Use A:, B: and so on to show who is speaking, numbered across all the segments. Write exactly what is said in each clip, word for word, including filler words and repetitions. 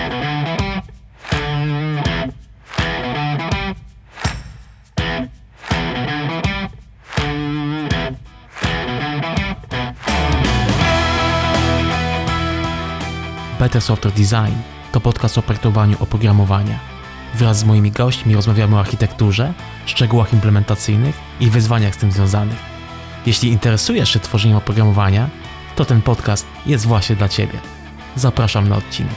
A: Better Software Design to podcast o projektowaniu oprogramowania. Wraz z moimi gośćmi rozmawiamy o architekturze, szczegółach implementacyjnych i wyzwaniach z tym związanych. Jeśli interesujesz się tworzeniem oprogramowania, to ten podcast jest właśnie dla Ciebie. Zapraszam na odcinek.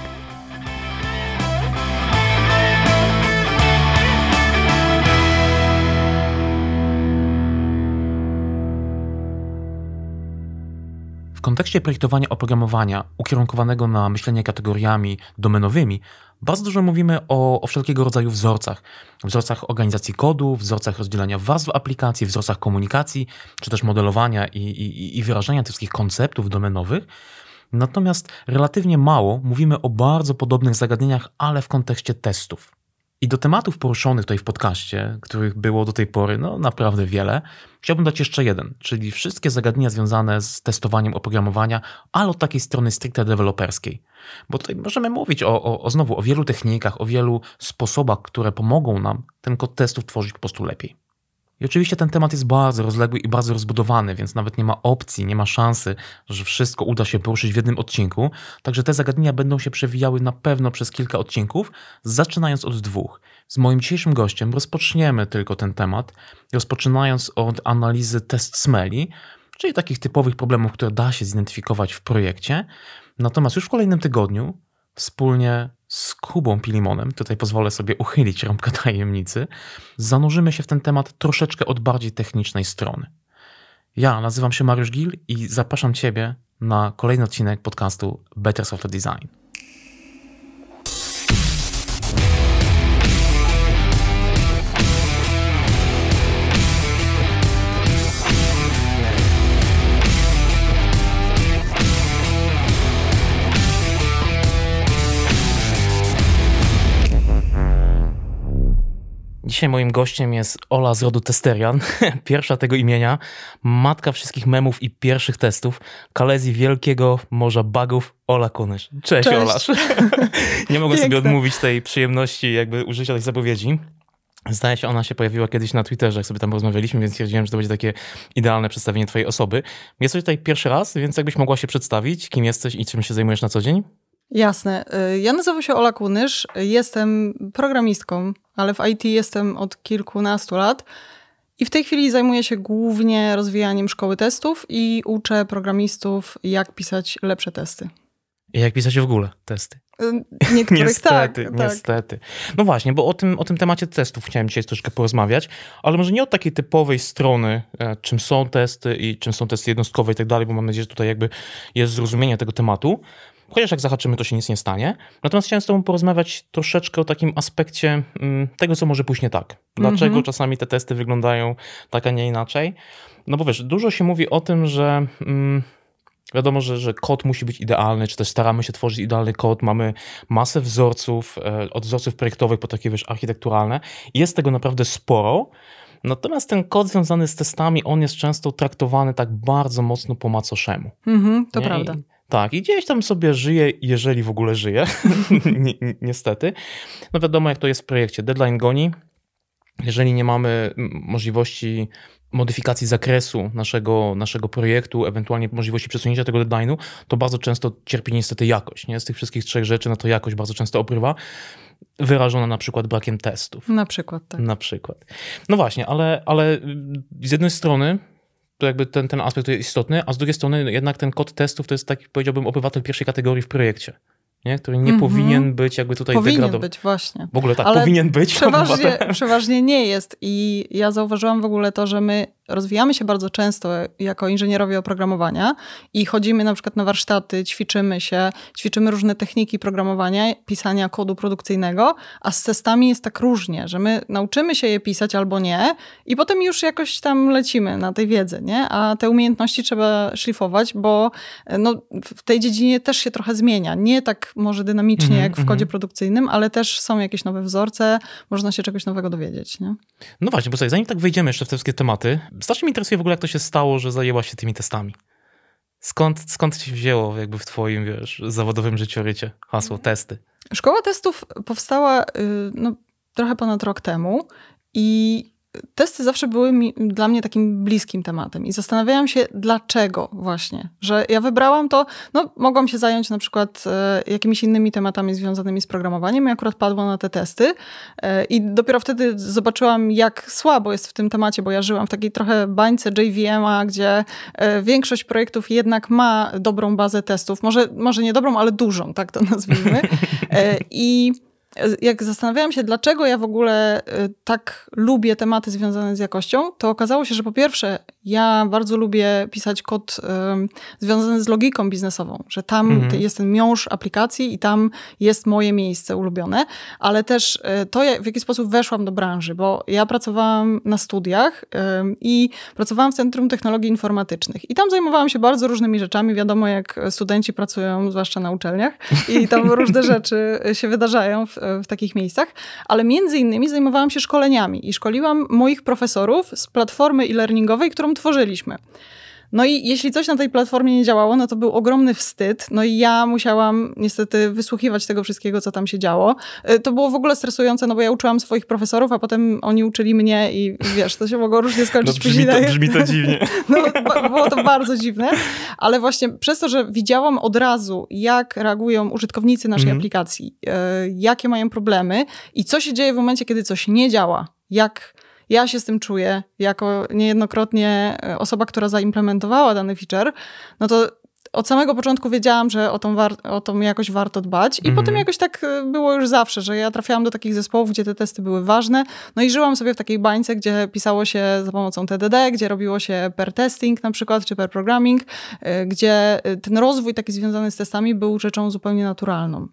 A: W kontekście projektowania oprogramowania ukierunkowanego na myślenie kategoriami domenowymi, bardzo dużo mówimy o, o wszelkiego rodzaju wzorcach. Wzorcach organizacji kodu, wzorcach rozdzielania warstw aplikacji, wzorcach komunikacji, czy też modelowania i, i, i wyrażania tych wszystkich konceptów domenowych. Natomiast relatywnie mało mówimy o bardzo podobnych zagadnieniach, ale w kontekście testów. I do tematów poruszonych tutaj w podcaście, których było do tej pory no, naprawdę wiele, chciałbym dać jeszcze jeden, czyli wszystkie zagadnienia związane z testowaniem oprogramowania, ale od takiej strony stricte deweloperskiej. Bo tutaj możemy mówić o, o, o znowu o wielu technikach, o wielu sposobach, które pomogą nam ten kod testów tworzyć po prostu lepiej. I oczywiście ten temat jest bardzo rozległy i bardzo rozbudowany, więc nawet nie ma opcji, nie ma szansy, że wszystko uda się poruszyć w jednym odcinku. Także te zagadnienia będą się przewijały na pewno przez kilka odcinków, zaczynając od dwóch. Z moim dzisiejszym gościem rozpoczniemy tylko ten temat, rozpoczynając od analizy test smelli, czyli takich typowych problemów, które da się zidentyfikować w projekcie. Natomiast już w kolejnym tygodniu wspólnie z Kubą Pilimonem, tutaj pozwolę sobie uchylić rąbkę tajemnicy, zanurzymy się w ten temat troszeczkę od bardziej technicznej strony. Ja nazywam się Mariusz Gil i zapraszam Ciebie na kolejny odcinek podcastu Better Software Design. Dzisiaj moim gościem jest Ola z rodu Testerian, pierwsza tego imienia, matka wszystkich memów i pierwszych testów, Kalezji wielkiego morza bugów, Ola Kunysz. Cześć, Cześć. Olasz. Nie mogę sobie odmówić tej przyjemności jakby użycia tej zapowiedzi. Zdaje się, ona się pojawiła kiedyś na Twitterze, jak sobie tam rozmawialiśmy, więc stwierdziłem, że to będzie takie idealne przedstawienie twojej osoby. Jesteś tutaj pierwszy raz, więc jakbyś mogła się przedstawić, kim jesteś i czym się zajmujesz na co dzień?
B: Jasne. Ja nazywam się Ola Kunysz, jestem programistką, ale w I T jestem od kilkunastu lat i w tej chwili zajmuję się głównie rozwijaniem szkoły testów i uczę programistów, jak pisać lepsze testy.
A: I jak pisać w ogóle testy?
B: Niektórych
A: niestety,
B: tak.
A: Niestety. No właśnie, bo o tym, o tym temacie testów chciałem dzisiaj troszkę porozmawiać, ale może nie od takiej typowej strony, czym są testy i czym są testy jednostkowe i tak dalej, bo mam nadzieję, że tutaj jakby jest zrozumienie tego tematu. Chociaż jak zahaczymy, to się nic nie stanie. Natomiast chciałem z tobą porozmawiać troszeczkę o takim aspekcie mm, tego, co może pójść nie tak. Dlaczego mm-hmm. czasami te testy wyglądają tak, a nie inaczej. No bo wiesz, dużo się mówi o tym, że mm, wiadomo, że, że kod musi być idealny, czy też staramy się tworzyć idealny kod. Mamy masę wzorców, e, od wzorców projektowych po takie, wiesz, architekturalne. Jest tego naprawdę sporo. Natomiast ten kod związany z testami, on jest często traktowany tak bardzo mocno po macoszemu.
B: Mm-hmm, to nie? prawda.
A: I, Tak, i gdzieś tam sobie żyje, jeżeli w ogóle żyje, Ni- ni- niestety. No wiadomo, jak to jest w projekcie. Deadline goni. Jeżeli nie mamy możliwości modyfikacji zakresu naszego, naszego projektu, ewentualnie możliwości przesunięcia tego deadline'u, to bardzo często cierpi niestety jakość. Nie? Z tych wszystkich trzech rzeczy, no to jakość bardzo często oprywa, wyrażona na przykład brakiem testów.
B: Na przykład, tak.
A: Na przykład. No właśnie, ale, ale z jednej strony to jakby ten, ten aspekt jest istotny, a z drugiej strony jednak ten kod testów to jest taki, powiedziałbym, obywatel pierwszej kategorii w projekcie, nie? Który nie mm-hmm. powinien być jakby tutaj
B: powinien
A: degradowany.
B: Powinien być, właśnie.
A: W ogóle tak,
B: Ale
A: powinien być.
B: Przeważnie, przeważnie nie jest i ja zauważyłam w ogóle to, że my rozwijamy się bardzo często jako inżynierowie oprogramowania i chodzimy na przykład na warsztaty, ćwiczymy się, ćwiczymy różne techniki programowania, pisania kodu produkcyjnego, a z testami jest tak różnie, że my nauczymy się je pisać albo nie i potem już jakoś tam lecimy na tej wiedzy, nie? A te umiejętności trzeba szlifować, bo no, w tej dziedzinie też się trochę zmienia. Nie tak może dynamicznie mm-hmm, jak w kodzie mm-hmm. produkcyjnym, ale też są jakieś nowe wzorce, można się czegoś nowego dowiedzieć, nie?
A: No właśnie, bo sobie, zanim tak wejdziemy jeszcze w te wszystkie tematy, strasznie mnie interesuje w ogóle, jak to się stało, że zajęłaś się tymi testami. Skąd, skąd ci wzięło jakby w twoim, wiesz, zawodowym życiorycie hasło testy?
B: Szkoła testów powstała no, trochę ponad rok temu i testy zawsze były mi, dla mnie takim bliskim tematem i zastanawiałam się, dlaczego właśnie, że ja wybrałam to, no mogłam się zająć na przykład e, jakimiś innymi tematami związanymi z programowaniem i akurat padło na te testy e, i dopiero wtedy zobaczyłam, jak słabo jest w tym temacie, bo ja żyłam w takiej trochę bańce J V M-a, gdzie e, większość projektów jednak ma dobrą bazę testów, może, może nie dobrą, ale dużą, tak to nazwijmy. E, I jak zastanawiałam się, dlaczego ja w ogóle tak lubię tematy związane z jakością, to okazało się, że po pierwsze, ja bardzo lubię pisać kod um, związany z logiką biznesową, że tam mhm. jest ten miąższ aplikacji i tam jest moje miejsce ulubione, ale też to, w jaki sposób weszłam do branży, bo ja pracowałam na studiach um, i pracowałam w Centrum Technologii Informatycznych i tam zajmowałam się bardzo różnymi rzeczami. Wiadomo, jak studenci pracują, zwłaszcza na uczelniach i tam różne rzeczy się wydarzają w w takich miejscach, ale między innymi zajmowałam się szkoleniami i szkoliłam moich profesorów z platformy e-learningowej, którą tworzyliśmy. No i jeśli coś na tej platformie nie działało, no to był ogromny wstyd. No i ja musiałam niestety wysłuchiwać tego wszystkiego, co tam się działo. To było w ogóle stresujące, no bo ja uczyłam swoich profesorów, a potem oni uczyli mnie i wiesz, to się mogło różnie skończyć.
A: No brzmi, to, brzmi to dziwnie.
B: No było to bardzo dziwne, ale właśnie przez to, że widziałam od razu, jak reagują użytkownicy naszej mm. aplikacji, jakie mają problemy i co się dzieje w momencie, kiedy coś nie działa, jak ja się z tym czuję, jako niejednokrotnie osoba, która zaimplementowała dany feature, no to od samego początku wiedziałam, że o tą, war- o tą jakość warto dbać i mm. potem jakoś tak było już zawsze, że ja trafiałam do takich zespołów, gdzie te testy były ważne, no i żyłam sobie w takiej bańce, gdzie pisało się za pomocą T D D, gdzie robiło się pair testing na przykład, czy pair programming, gdzie ten rozwój taki związany z testami był rzeczą zupełnie naturalną.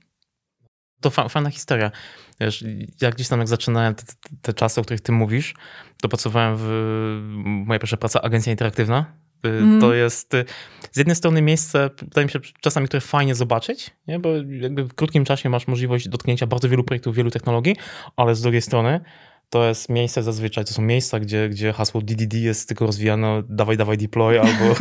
A: To fa- fajna historia. Wiesz, ja gdzieś tam jak zaczynałem te, te czasy, o których ty mówisz, to pracowałem w moja pierwsza praca, agencja interaktywna. Mm. To jest z jednej strony miejsce, wydaje mi się, czasami które fajnie zobaczyć, nie? Bo jakby w krótkim czasie masz możliwość dotknięcia bardzo wielu projektów, wielu technologii, ale z drugiej strony to jest miejsce zazwyczaj, to są miejsca, gdzie, gdzie hasło D D D jest tylko rozwijane dawaj, dawaj deploy albo,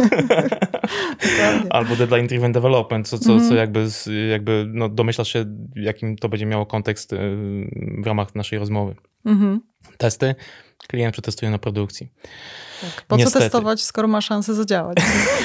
A: albo deadline driven development, co, co, mm. co jakby, jakby no domyślasz się, jakim to będzie miało kontekst w ramach naszej rozmowy. Mm-hmm. Testy klient przetestuje na produkcji.
B: Tak, po Niestety. co testować, skoro ma szansę zadziałać?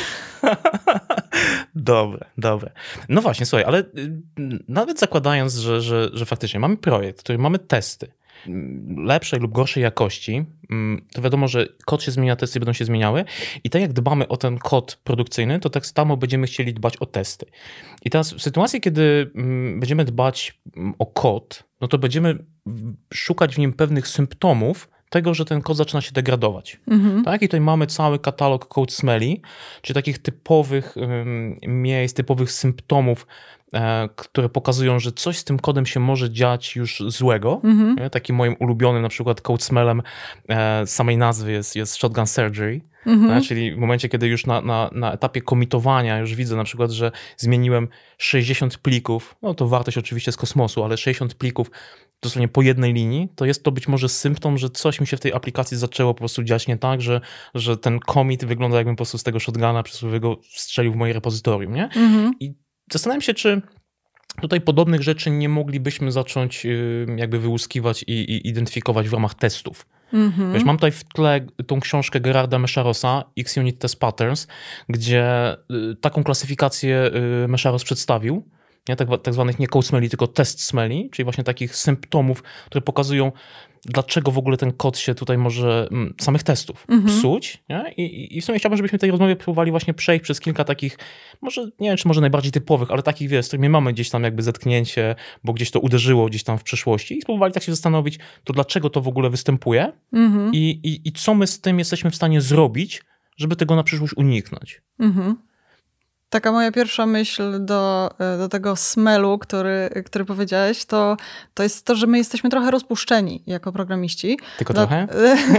A: Dobre, dobre. No właśnie, słuchaj, ale nawet zakładając, że, że, że faktycznie mamy projekt, w którym mamy testy lepszej lub gorszej jakości, to wiadomo, że kod się zmienia, testy będą się zmieniały i tak jak dbamy o ten kod produkcyjny, to tak samo będziemy chcieli dbać o testy. I teraz w sytuacji, kiedy będziemy dbać o kod, no to będziemy szukać w nim pewnych symptomów tego, że ten kod zaczyna się degradować. Mhm. Tak? I tutaj mamy cały katalog code smelly, czyli takich typowych um, miejsc, typowych symptomów, e, które pokazują, że coś z tym kodem się może dziać już złego. Mhm. Takim moim ulubionym na przykład code smellem e, samej nazwy jest, jest shotgun surgery. Mhm. Tak? Czyli w momencie, kiedy już na, na, na etapie komitowania już widzę na przykład, że zmieniłem sześćdziesiąt plików, no to wartość oczywiście z kosmosu, ale sześćdziesiąt plików dosłownie po jednej linii, to jest to być może symptom, że coś mi się w tej aplikacji zaczęło po prostu dziać nie tak, że, że ten commit wygląda jakbym po prostu z tego shotguna przysłowiowego strzelił w moje repozytorium, nie? Mhm. I zastanawiam się, czy tutaj podobnych rzeczy nie moglibyśmy zacząć jakby wyłuskiwać i, i identyfikować w ramach testów. Mm-hmm. Wiesz, mam tutaj w tle tą książkę Gerarda Meszarosa, X-Unit Test Patterns, gdzie taką klasyfikację Meszaros przedstawił, nie? Tak, tak zwanych nie code smelly, tylko test smelly, czyli właśnie takich symptomów, które pokazują, dlaczego w ogóle ten kod się tutaj może m, samych testów mm-hmm. psuć. Nie? I, I w sumie chciałbym, żebyśmy w tej rozmowie próbowali właśnie przejść przez kilka takich, może nie wiem, czy może najbardziej typowych, ale takich, wiesz, z którymi mamy gdzieś tam jakby zetknięcie, bo gdzieś to uderzyło gdzieś tam w przeszłości i spróbowali tak się zastanowić, to dlaczego to w ogóle występuje mm-hmm. i, i, i co my z tym jesteśmy w stanie zrobić, żeby tego na przyszłość uniknąć. Mhm.
B: Taka moja pierwsza myśl do, do tego smelu, który, który powiedziałeś, to, to jest to, że my jesteśmy trochę rozpuszczeni jako programiści.
A: Tylko Dla... trochę?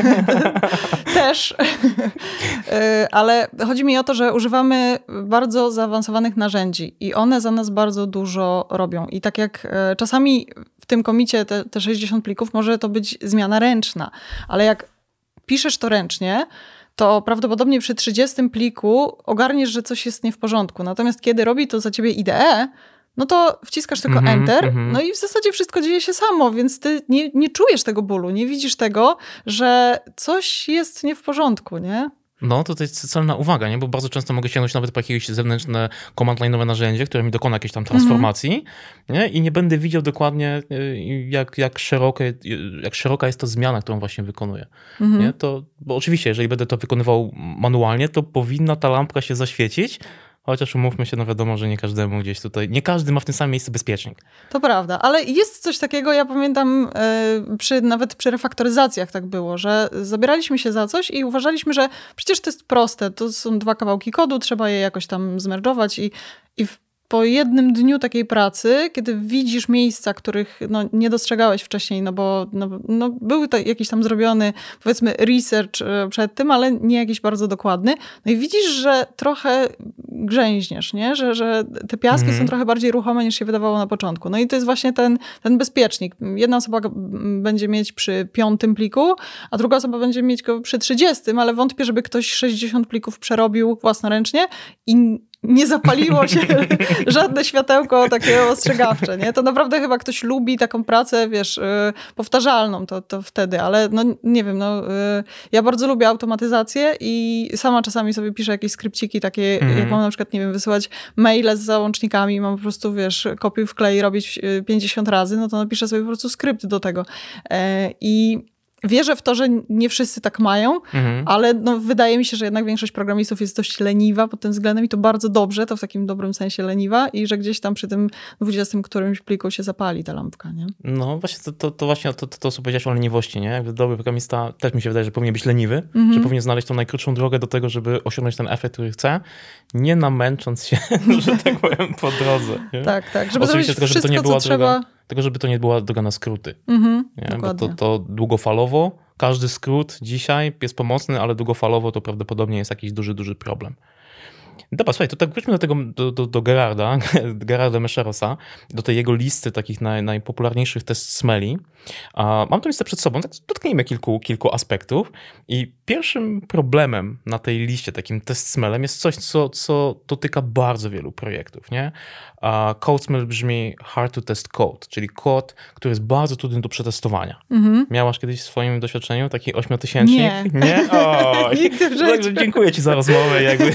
B: Też. Ale chodzi mi o to, że używamy bardzo zaawansowanych narzędzi i one za nas bardzo dużo robią. I tak jak czasami w tym komicie te, te sześćdziesiąt plików może to być zmiana ręczna, ale jak piszesz to ręcznie, to prawdopodobnie przy trzydziestym pliku ogarniesz, że coś jest nie w porządku. Natomiast kiedy robi to za ciebie I D E, no to wciskasz tylko
A: mm-hmm,
B: Enter,
A: mm-hmm.
B: no i w zasadzie wszystko dzieje się samo, więc ty nie, nie czujesz tego bólu, nie widzisz tego, że coś jest nie w porządku, nie?
A: No, to jest celna uwaga, nie? Bo bardzo często mogę sięgnąć nawet po jakieś zewnętrzne command line'owe narzędzie, które mi dokona jakiejś tam transformacji, mm-hmm. nie? I nie będę widział dokładnie, jak, jak, szerokie, jak szeroka jest to zmiana, którą właśnie wykonuję. Mm-hmm. Nie? To, bo oczywiście, jeżeli będę to wykonywał manualnie, to powinna ta lampka się zaświecić, chociaż umówmy się, no wiadomo, że nie każdemu gdzieś tutaj, nie każdy ma w tym samym miejscu bezpiecznik.
B: To prawda, ale jest coś takiego, ja pamiętam yy, przy, nawet przy refaktoryzacjach tak było, że zabieraliśmy się za coś i uważaliśmy, że przecież to jest proste, to są dwa kawałki kodu, trzeba je jakoś tam zmerdżować i, i w po jednym dniu takiej pracy, kiedy widzisz miejsca, których no, nie dostrzegałeś wcześniej, no bo no, no, był to jakiś tam zrobiony, powiedzmy, research przed tym, ale nie jakiś bardzo dokładny. No i widzisz, że trochę grzęźniesz, nie? Że, że te piaski mm. są trochę bardziej ruchome niż się wydawało na początku. No i to jest właśnie ten, ten bezpiecznik. Jedna osoba będzie mieć przy piątym pliku, a druga osoba będzie mieć go przy trzydziestym, ale wątpię, żeby ktoś sześćdziesiąt plików przerobił własnoręcznie i nie zapaliło się żadne światełko takie ostrzegawcze, nie? To naprawdę chyba ktoś lubi taką pracę, wiesz, yy, powtarzalną to, to wtedy, ale no nie wiem, no yy, ja bardzo lubię automatyzację i sama czasami sobie piszę jakieś skrypciki takie, mm. jak mam na przykład, nie wiem, wysyłać maile z załącznikami, mam po prostu, wiesz, kopiuj wklej robić pięćdziesiąt razy, no to napiszę sobie po prostu skrypt do tego. Yy, I wierzę w to, że nie wszyscy tak mają, mhm. ale no, wydaje mi się, że jednak większość programistów jest dość leniwa pod tym względem i to bardzo dobrze, to w takim dobrym sensie leniwa i że gdzieś tam przy tym dwudziestym którymś pliku się zapali ta lampka, nie?
A: No właśnie, to, to, to właśnie to, to, to co powiedziałeś o leniwości, nie? Jakby dobry programista też mi się wydaje, że powinien być leniwy, mhm. że powinien znaleźć tą najkrótszą drogę do tego, żeby osiągnąć ten efekt, który chce, nie namęcząc się, że tak powiem, po drodze. Nie?
B: Tak, tak. Żeby
A: Oczywiście
B: zrobić
A: tylko, żeby
B: wszystko,
A: to nie była
B: co trzeba...
A: droga, tylko żeby to nie była droga na skróty.
B: Mhm,
A: nie? Bo to, to długofalowo, każdy skrót dzisiaj jest pomocny, ale długofalowo to prawdopodobnie jest jakiś duży, duży problem. Dobra, słuchaj, to tak wróćmy do tego, do, do, do Gerarda, Gerarda Mescherosa, do tej jego listy takich naj, najpopularniejszych test smeli. A mam tę listę przed sobą, tak dotknijmy kilku, kilku aspektów. I pierwszym problemem na tej liście, takim test smelem, jest coś, co, co dotyka bardzo wielu projektów, nie? A code smell brzmi hard to test code, czyli kod, który jest bardzo trudny do przetestowania. Mhm. Miałaś kiedyś w swoim doświadczeniu taki ośmiotysięcznik?
B: Nie.
A: Nie? O,
B: Nigdy w życiu.
A: Dziękuję ci za rozmowę. Jakby.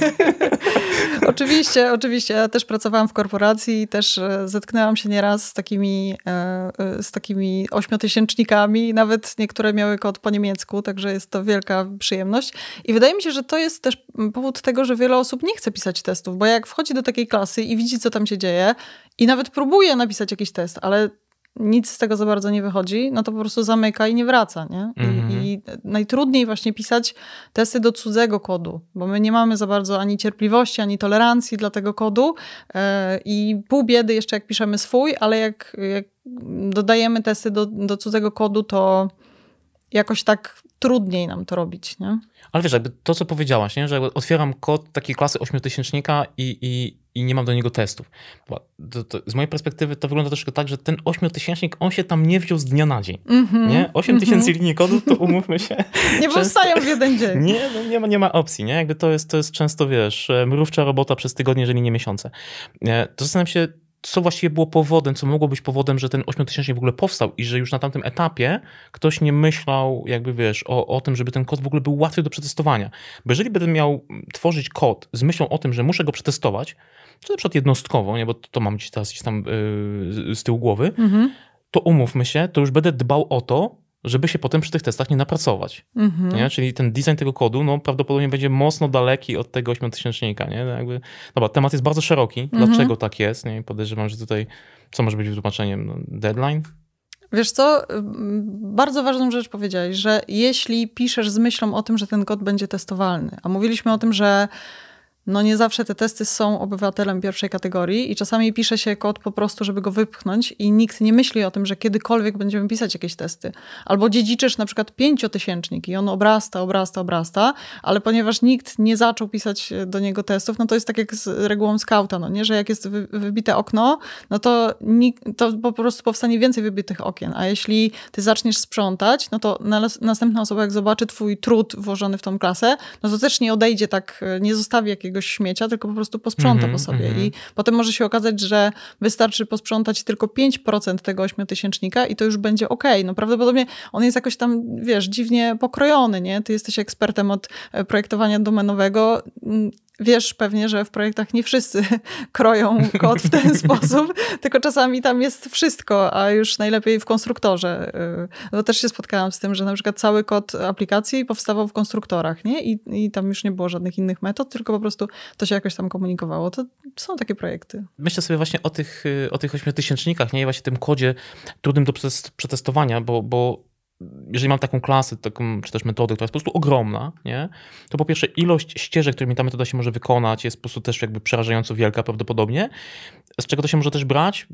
B: Oczywiście, oczywiście. Ja też pracowałam w korporacji i też zetknęłam się nieraz z takimi, z takimi ośmiotysięcznikami. Nawet niektóre miały kod po niemiecku, także jest to wielka przyjemność. I wydaje mi się, że to jest też powód tego, że wiele osób nie chce pisać testów, bo jak wchodzi do takiej klasy i widzi, co tam się dzieje i nawet próbuje napisać jakiś test, ale nic z tego za bardzo nie wychodzi, no to po prostu zamyka i nie wraca, nie? I, mm-hmm. i najtrudniej właśnie pisać testy do cudzego kodu, bo my nie mamy za bardzo ani cierpliwości, ani tolerancji dla tego kodu yy, i pół biedy jeszcze jak piszemy swój, ale jak, jak dodajemy testy do, do cudzego kodu, to jakoś tak trudniej nam to robić, nie?
A: Ale wiesz, jakby to, co powiedziałaś, nie? Że jakby otwieram kod takiej klasy ośmiotysięcznika i, i, i nie mam do niego testów. To, to, z mojej perspektywy to wygląda troszkę tak, że ten ośmiotysięcznik, on się tam nie wziął z dnia na dzień. Mm-hmm, nie? osiem tysięcy mm-hmm. linii kodu, to umówmy się.
B: Nie powstają w jeden dzień.
A: Nie, no nie, ma, nie ma opcji, nie? Jakby to jest, to jest często, wiesz, mrówcza robota przez tygodnie, jeżeli nie miesiące. To zastanawiam się, co właściwie było powodem, co mogło być powodem, że ten ośmiotysięcznik w ogóle powstał i że już na tamtym etapie ktoś nie myślał, jakby wiesz, o, o tym, żeby ten kod w ogóle był łatwy do przetestowania. Bo jeżeli będę miał tworzyć kod z myślą o tym, że muszę go przetestować, czy na przykład jednostkowo, nie, bo to, to mam gdzieś teraz gdzieś tam yy, z tyłu głowy, mm-hmm. to umówmy się, to już będę dbał o to, żeby się potem przy tych testach nie napracować. Mm-hmm. Nie? Czyli ten design tego kodu no, prawdopodobnie będzie mocno daleki od tego ośmiotysięcznika. Nie? No, jakby, dobra, temat jest bardzo szeroki. Mm-hmm. Dlaczego tak jest? Nie? Podejrzewam, że tutaj co może być wytłumaczeniem? No, deadline?
B: Wiesz co, bardzo ważną rzecz powiedziałeś, że jeśli piszesz z myślą o tym, że ten kod będzie testowalny, a mówiliśmy o tym, że No nie zawsze te testy są obywatelem pierwszej kategorii i czasami pisze się kod po prostu, żeby go wypchnąć i nikt nie myśli o tym, że kiedykolwiek będziemy pisać jakieś testy. Albo dziedziczysz na przykład pięciotysięcznik i on obrasta, obrasta, obrasta, ale ponieważ nikt nie zaczął pisać do niego testów, no to jest tak jak z regułą skauta, no nie, że jak jest wy, wybite okno, no to, nikt, to po prostu powstanie więcej wybitych okien, a jeśli ty zaczniesz sprzątać, no to na, następna osoba jak zobaczy twój trud włożony w tą klasę, no to też nie odejdzie tak, nie zostawi jakiegoś śmiecia, tylko po prostu posprząta mm-hmm, po sobie. Mm-hmm. I potem może się okazać, że wystarczy posprzątać tylko pięć procent tego ośmiotysięcznika i to już będzie okej. Okay. No prawdopodobnie on jest jakoś tam, wiesz, dziwnie pokrojony, nie? Ty jesteś ekspertem od projektowania domenowego. Wiesz pewnie, że w projektach nie wszyscy kroją kod w ten sposób, tylko czasami tam jest wszystko, a już najlepiej w konstruktorze. Bo też się spotkałam z tym, że na przykład cały kod aplikacji powstawał w konstruktorach, nie? I, i tam już nie było żadnych innych metod, tylko po prostu to się jakoś tam komunikowało. To są takie projekty.
A: Myślę sobie właśnie o tych, o tych ośmiotysięcznikach, nie? I właśnie tym kodzie trudnym do przetestowania, bo, bo jeżeli mam taką klasę, taką, czy też metodę, która jest po prostu ogromna, nie, to po pierwsze ilość ścieżek, którymi ta metoda się może wykonać, jest po prostu też jakby przerażająco wielka prawdopodobnie. Z czego to się może też brać?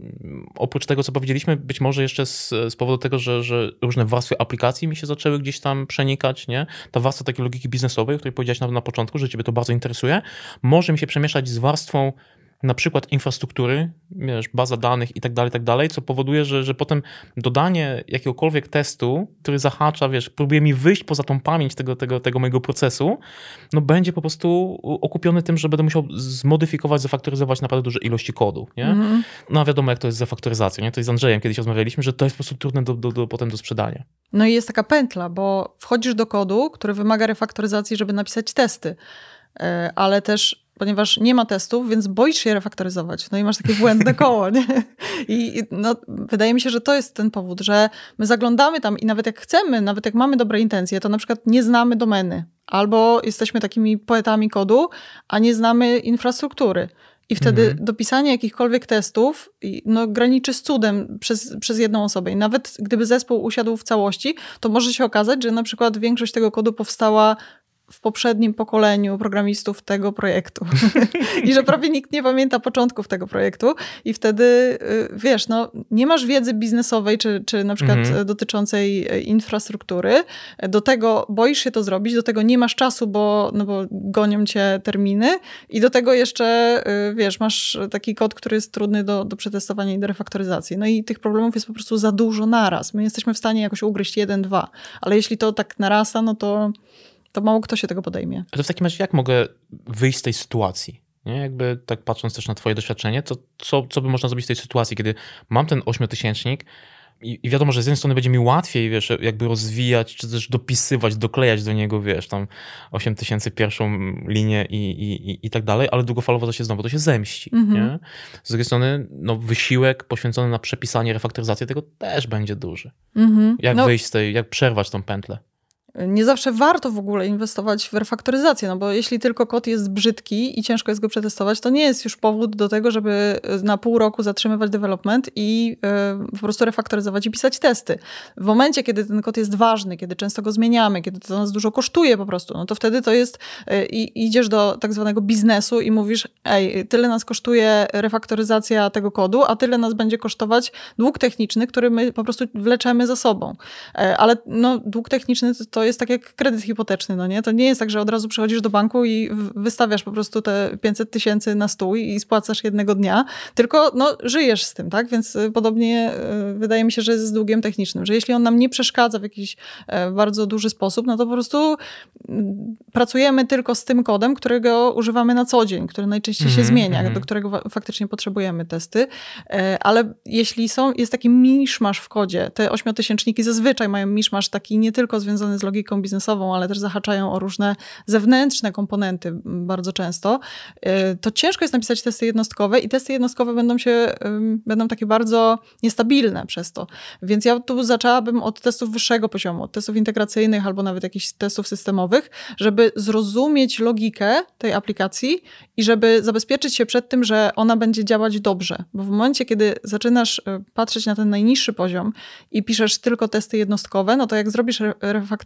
A: Oprócz tego, co powiedzieliśmy, być może jeszcze z, z powodu tego, że, że różne warstwy aplikacji mi się zaczęły gdzieś tam przenikać, nie? Ta warstwa takiej logiki biznesowej, o której powiedziałeś na, na początku, że ciebie to bardzo interesuje, może mi się przemieszać z warstwą na przykład infrastruktury, wiesz, baza danych i tak dalej, tak dalej, co powoduje, że, że potem dodanie jakiegokolwiek testu, który zahacza, wiesz, próbuje mi wyjść poza tą pamięć tego, tego, tego mojego procesu, no będzie po prostu okupiony tym, że będę musiał zmodyfikować, zafaktoryzować naprawdę duże ilości kodu, nie? Mm. No a wiadomo, jak to jest z refaktoryzacją, nie? To z Andrzejem kiedyś rozmawialiśmy, że to jest po prostu trudne do, do, do, potem do sprzedania.
B: No i jest taka pętla, bo wchodzisz do kodu, który wymaga refaktoryzacji, żeby napisać testy, ale też ponieważ nie ma testów, więc boisz się refaktoryzować. No i masz takie błędne koło, nie? I no, wydaje mi się, że to jest ten powód, że my zaglądamy tam i nawet jak chcemy, nawet jak mamy dobre intencje, to na przykład nie znamy domeny. Albo jesteśmy takimi poetami kodu, a nie znamy infrastruktury. I wtedy mhm. dopisanie jakichkolwiek testów no, graniczy z cudem przez, przez jedną osobę. I nawet gdyby zespół usiadł w całości, to może się okazać, że na przykład większość tego kodu powstała w poprzednim pokoleniu programistów tego projektu. I że prawie nikt nie pamięta początków tego projektu. I wtedy, wiesz, no, nie masz wiedzy biznesowej, czy, czy na przykład mhm. dotyczącej infrastruktury. Do tego boisz się to zrobić, do tego nie masz czasu, bo, no bo gonią cię terminy. I do tego jeszcze, wiesz, masz taki kod, który jest trudny do, do przetestowania i do refaktoryzacji. No i tych problemów jest po prostu za dużo naraz. My jesteśmy w stanie jakoś ugryźć jeden, dwa. Ale jeśli to tak narasta, no to to mało kto się tego podejmie.
A: A to w takim razie jak mogę wyjść z tej sytuacji? Nie? Jakby tak patrząc też na twoje doświadczenie, to co, co by można zrobić w tej sytuacji, kiedy mam ten ośmiotysięcznik i, i wiadomo, że z jednej strony będzie mi łatwiej, wiesz, jakby rozwijać, czy też dopisywać, doklejać do niego, wiesz, tam osiem tysięcy pierwszą linię i, i, i, i tak dalej, ale długofalowo to się znowu, to się zemści. Mm-hmm. Nie? Z drugiej strony, no wysiłek poświęcony na przepisanie, refaktoryzację tego też będzie duży. Mm-hmm. Jak no. wyjść z tej, jak przerwać tą pętlę?
B: Nie zawsze warto w ogóle inwestować w refaktoryzację, no bo jeśli tylko kod jest brzydki i ciężko jest go przetestować, to nie jest już powód do tego, żeby na pół roku zatrzymywać development i y, po prostu refaktoryzować i pisać testy. W momencie, kiedy ten kod jest ważny, kiedy często go zmieniamy, kiedy to nas dużo kosztuje po prostu, no to wtedy to jest, y, idziesz do tak zwanego biznesu i mówisz, ej, tyle nas kosztuje refaktoryzacja tego kodu, a tyle nas będzie kosztować dług techniczny, który my po prostu wleczemy za sobą. Y, ale no, dług techniczny to jest tak jak kredyt hipoteczny, no nie? To nie jest tak, że od razu przychodzisz do banku i wystawiasz po prostu te pięćset tysięcy na stół i spłacasz jednego dnia, tylko no, żyjesz z tym, tak? Więc podobnie wydaje mi się, że jest z długiem technicznym, że jeśli on nam nie przeszkadza w jakiś bardzo duży sposób, no to po prostu pracujemy tylko z tym kodem, którego używamy na co dzień, który najczęściej mm-hmm, się zmienia, mm-hmm. do którego faktycznie potrzebujemy testy. Ale jeśli są, jest taki miszmasz w kodzie, te ośmiotysięczniki zazwyczaj mają miszmasz taki nie tylko związany z logiką biznesową, ale też zahaczają o różne zewnętrzne komponenty bardzo często, to ciężko jest napisać testy jednostkowe i testy jednostkowe będą się, będą takie bardzo niestabilne przez to. Więc ja tu zaczęłabym od testów wyższego poziomu, od testów integracyjnych albo nawet jakichś testów systemowych, żeby zrozumieć logikę tej aplikacji i żeby zabezpieczyć się przed tym, że ona będzie działać dobrze. Bo w momencie, kiedy zaczynasz patrzeć na ten najniższy poziom i piszesz tylko testy jednostkowe, no to jak zrobisz refaktoryzację,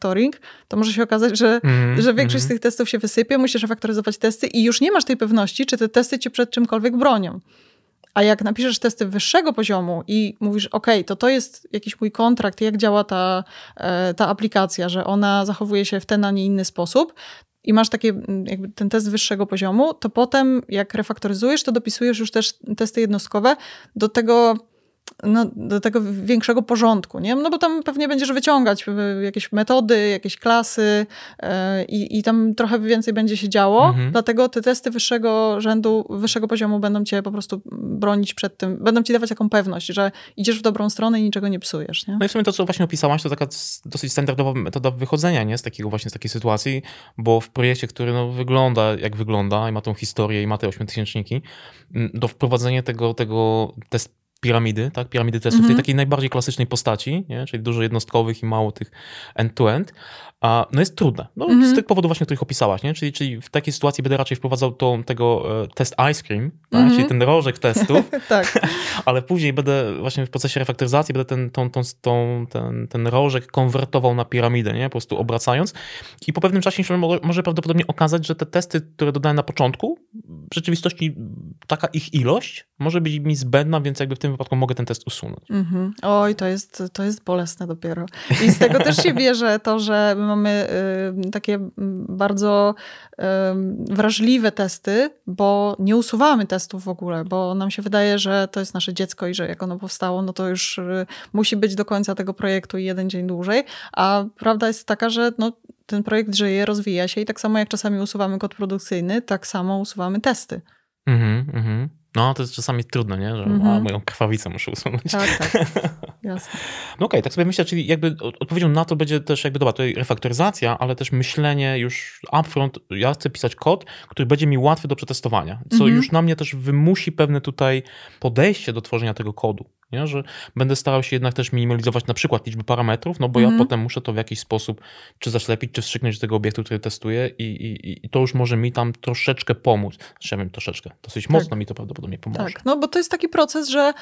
B: refactoring, to może się okazać, że, mm, że większość mm. z tych testów się wysypie, musisz refaktoryzować testy i już nie masz tej pewności, czy te testy cię przed czymkolwiek bronią. A jak napiszesz testy wyższego poziomu i mówisz, ok, to to jest jakiś mój kontrakt, jak działa ta, ta aplikacja, że ona zachowuje się w ten, a nie inny sposób, i masz takie, jakby ten test wyższego poziomu, to potem jak refaktoryzujesz, to dopisujesz już też testy jednostkowe do tego, no, do tego większego porządku, nie? No bo tam pewnie będziesz wyciągać jakieś metody, jakieś klasy yy, i tam trochę więcej będzie się działo, mhm. dlatego te testy wyższego rzędu, wyższego poziomu będą cię po prostu bronić przed tym, będą ci dawać taką pewność, że idziesz w dobrą stronę i niczego nie psujesz, nie?
A: No i w sumie to, co właśnie opisałaś, to taka dosyć standardowa metoda wychodzenia, nie? Z takiego właśnie, z takiej sytuacji, bo w projekcie, który no, wygląda jak wygląda i ma tą historię i ma te ośmiotysięczniki, do wprowadzenia tego, tego test piramidy, tak? Piramidy testów, mm-hmm. tej takiej najbardziej klasycznej postaci, nie? Czyli dużo jednostkowych i mało tych end-to-end, a no jest trudne. No, mm-hmm. Z tych powodów właśnie, których opisałaś, nie? Czyli, czyli w takiej sytuacji będę raczej wprowadzał to, tego e, test ice cream, tak? Mm-hmm. Czyli ten rożek testów,
B: tak.
A: ale później będę właśnie w procesie refaktoryzacji będę ten, tą, tą, tą, ten, ten rożek konwertował na piramidę, nie? Po prostu obracając i po pewnym czasie się może, może prawdopodobnie okazać, że te testy, które dodałem na początku, w rzeczywistości taka ich ilość może być mi zbędna, więc jakby w tym wypadku mogę ten test usunąć.
B: Mm-hmm. Oj, to jest, to jest bolesne dopiero. I z tego też się bierze to, że my mamy y, takie bardzo y, wrażliwe testy, bo nie usuwamy testów w ogóle, bo nam się wydaje, że to jest nasze dziecko i że jak ono powstało, no to już y, musi być do końca tego projektu i jeden dzień dłużej, a prawda jest taka, że no, ten projekt żyje, rozwija się i tak samo jak czasami usuwamy kod produkcyjny, tak samo usuwamy testy.
A: Mhm, mhm. No, to jest czasami trudne, nie? Że mm-hmm. a, moją krwawicę muszę usunąć.
B: Tak, tak. Jasne.
A: No okej, okay, tak sobie myślę, czyli jakby odpowiedzią na to będzie też jakby, dobra, tutaj refaktoryzacja, ale też myślenie już upfront, ja chcę pisać kod, który będzie mi łatwy do przetestowania, co mm-hmm. już na mnie też wymusi pewne tutaj podejście do tworzenia tego kodu, nie? Że będę starał się jednak też minimalizować na przykład liczbę parametrów, no bo mm-hmm. ja potem muszę to w jakiś sposób czy zaślepić, czy wstrzyknąć do tego obiektu, który testuję i, i, i to już może mi tam troszeczkę pomóc. Znaczy, ja wiem, troszeczkę, dosyć tak. mocno mi to prawdopodobnie pomoże.
B: Tak, no bo to jest taki proces, że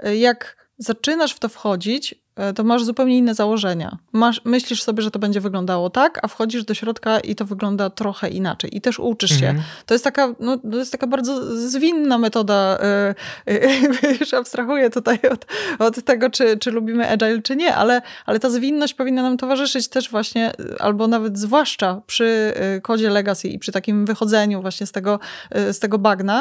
B: jak zaczynasz w to wchodzić, to masz zupełnie inne założenia. Masz, myślisz sobie, że to będzie wyglądało tak, a wchodzisz do środka i to wygląda trochę inaczej. I też uczysz się. Mm. To jest taka, no, to jest taka bardzo zwinna metoda. Już abstrahuję tutaj od, od tego, czy, czy lubimy agile, czy nie, ale, ale ta zwinność powinna nam towarzyszyć też właśnie, albo nawet zwłaszcza przy kodzie legacy i przy takim wychodzeniu właśnie z tego, z tego bagna,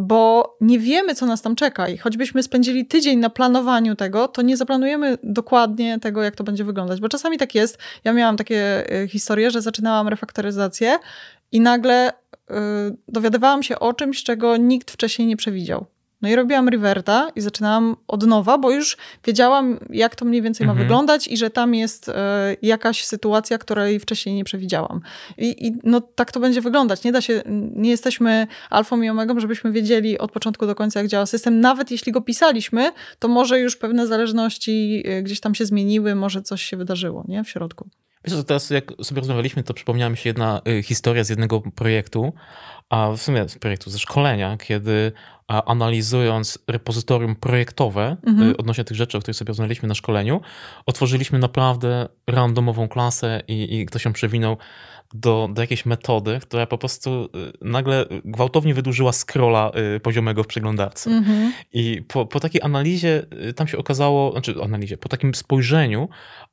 B: bo nie wiemy, co nas tam czeka. I choćbyśmy spędzili tydzień na planowaniu tego, to nie zaplanujemy do dokładnie tego, jak to będzie wyglądać. Bo czasami tak jest. Ja miałam takie historie, że zaczynałam refaktoryzację i nagle y, dowiadywałam się o czymś, czego nikt wcześniej nie przewidział. No i robiłam reverta i zaczynałam od nowa, bo już wiedziałam, jak to mniej więcej ma mhm. wyglądać i że tam jest y, jakaś sytuacja, której wcześniej nie przewidziałam. I, I no tak to będzie wyglądać. Nie da się, nie jesteśmy alfą i omegą, żebyśmy wiedzieli od początku do końca, jak działa system. Nawet jeśli go pisaliśmy, to może już pewne zależności y, gdzieś tam się zmieniły, może coś się wydarzyło, nie? W środku.
A: Wiesz co, teraz jak sobie rozmawialiśmy, to przypomniała mi się jedna y, historia z jednego projektu, a w sumie z projektu, ze szkolenia, kiedy a analizując repozytorium projektowe mhm. odnośnie tych rzeczy, o których sobie rozmawialiśmy na szkoleniu, otworzyliśmy naprawdę randomową klasę i, i ktoś ją przewinął do, do jakiejś metody, która po prostu nagle gwałtownie wydłużyła scrolla poziomego w przeglądarce. Mhm. I po, po takiej analizie tam się okazało, znaczy analizie, po takim spojrzeniu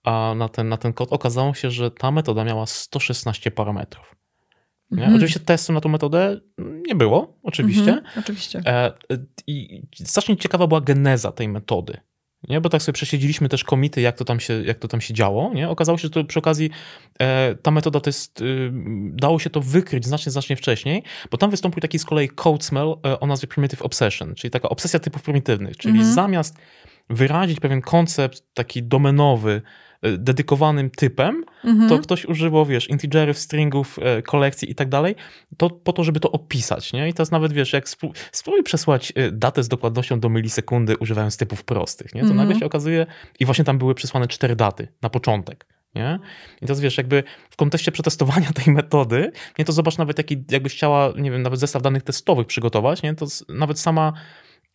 A: na ten, na ten kod okazało się, że ta metoda miała sto szesnaście parametrów. Nie? Mhm. Oczywiście testu na tą metodę nie było, oczywiście.
B: Mhm, oczywiście.
A: E, I strasznie ciekawa była geneza tej metody. Nie? Bo tak sobie przesiedzieliśmy też komity, jak to tam się, jak to tam się działo. Nie? Okazało się, że to przy okazji e, ta metoda to jest, y, dało się to wykryć znacznie, znacznie wcześniej, bo tam wystąpił taki z kolei code smell e, o nazwie primitive obsession, czyli taka obsesja typów prymitywnych, czyli mhm. zamiast wyrazić pewien koncept taki domenowy, dedykowanym typem, mhm. to ktoś używał, wiesz, integerów, stringów, e, kolekcji i tak dalej, to po to, żeby to opisać, nie? I teraz nawet, wiesz, jak spró- spróbuj przesłać datę z dokładnością do milisekundy używając typów prostych, nie? To mhm. nagle się okazuje, i właśnie tam były przesłane cztery daty na początek, nie? I teraz wiesz, jakby w kontekście przetestowania tej metody, nie, to zobacz nawet jaki, jakbyś chciała, nie wiem, nawet zestaw danych testowych przygotować, nie? To nawet sama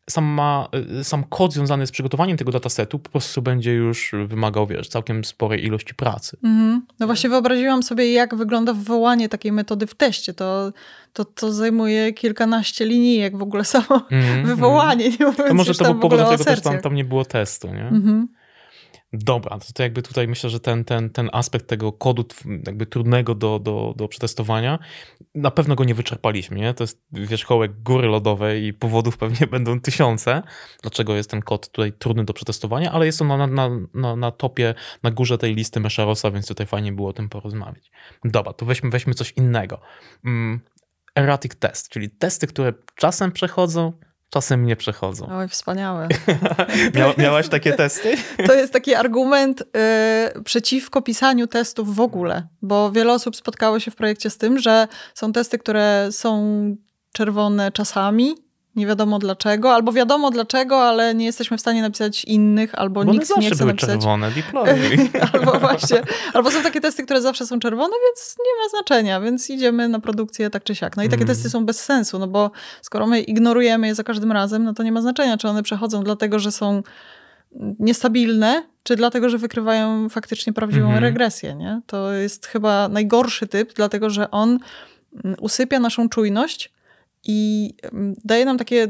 A: sama, sam kod związany z przygotowaniem tego datasetu po prostu będzie już wymagał, wiesz, całkiem sporej ilości pracy.
B: Mm-hmm. No właśnie wyobraziłam sobie, jak wygląda wywołanie takiej metody w teście. To, to, to zajmuje kilkanaście linijek w ogóle samo mm-hmm. wywołanie. Nie mówiąc
A: to może to był powód, dlatego też tam,
B: tam
A: nie było testu, nie?
B: Mm-hmm.
A: Dobra, to, to jakby tutaj myślę, że ten, ten, ten aspekt tego kodu jakby trudnego do, do, do przetestowania, na pewno go nie wyczerpaliśmy, nie? To jest wierzchołek góry lodowej i powodów pewnie będą tysiące, dlaczego jest ten kod tutaj trudny do przetestowania, ale jest on na, na, na, na topie, na górze tej listy Mesharosa, więc tutaj fajnie było o tym porozmawiać. Dobra, to weźmy, weźmy coś innego. Um, erratic test, czyli testy, które czasem przechodzą, czasem nie przechodzą.
B: Oj, wspaniałe.
A: Mia, miałaś takie testy?
B: To jest taki argument y, przeciwko pisaniu testów w ogóle, bo wiele osób spotkało się w projekcie z tym, że są testy, które są czerwone czasami, nie wiadomo dlaczego, albo wiadomo dlaczego, ale nie jesteśmy w stanie napisać innych, albo
A: bo
B: nikt nie chce
A: zawsze były
B: napisać.
A: Czerwone, deploy.
B: albo właśnie, albo są takie testy, które zawsze są czerwone, więc nie ma znaczenia, więc idziemy na produkcję tak czy siak. No i takie mm. testy są bez sensu, no bo skoro my ignorujemy je za każdym razem, no to nie ma znaczenia, czy one przechodzą dlatego, że są niestabilne, czy dlatego, że wykrywają faktycznie prawdziwą mm-hmm. regresję, nie? To jest chyba najgorszy typ, dlatego, że on usypia naszą czujność i daje nam takie,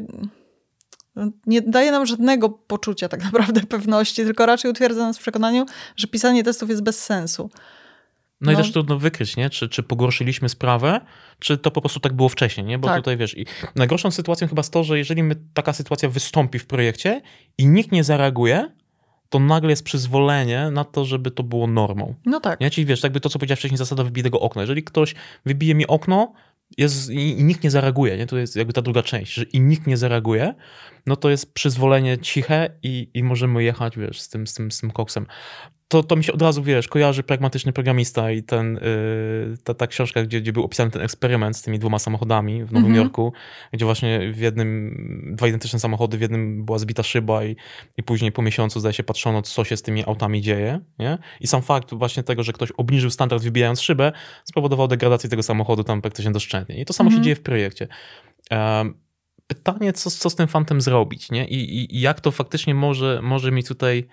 B: nie daje nam żadnego poczucia tak naprawdę pewności, tylko raczej utwierdza nas w przekonaniu, że pisanie testów jest bez sensu.
A: No, no i też trudno wykryć, nie? Czy, czy pogorszyliśmy sprawę, czy to po prostu tak było wcześniej, nie? Bo tak. tutaj wiesz, i najgorszą sytuacją chyba jest to, że jeżeli my, taka sytuacja wystąpi w projekcie i nikt nie zareaguje, to nagle jest przyzwolenie na to, żeby to było normą.
B: No tak.
A: Nie? Czyli wiesz, jakby to, co powiedziałeś wcześniej, zasada wybitego okna. Jeżeli ktoś wybije mi okno, Jest, i, i nikt nie zareaguje, nie? To jest jakby ta druga część, że i nikt nie zareaguje, no to jest przyzwolenie ciche i, i możemy jechać, wiesz, z tym, z tym, z tym koksem. To, to mi się od razu, wiesz, kojarzy Pragmatyczny Programista i ten, yy, ta, ta książka, gdzie, gdzie był opisany ten eksperyment z tymi dwoma samochodami w Nowym mm-hmm. Jorku, gdzie właśnie w jednym, dwa identyczne samochody, w jednym była zbita szyba i, i później po miesiącu, zdaje się, patrzono, co się z tymi autami dzieje, nie? I sam fakt właśnie tego, że ktoś obniżył standard wybijając szybę, spowodował degradację tego samochodu tam praktycznie doszczętnie. I to samo mm-hmm. się dzieje w projekcie. Um, pytanie, co, co z tym fantem zrobić, nie? I, i, i jak to faktycznie może, może mi tutaj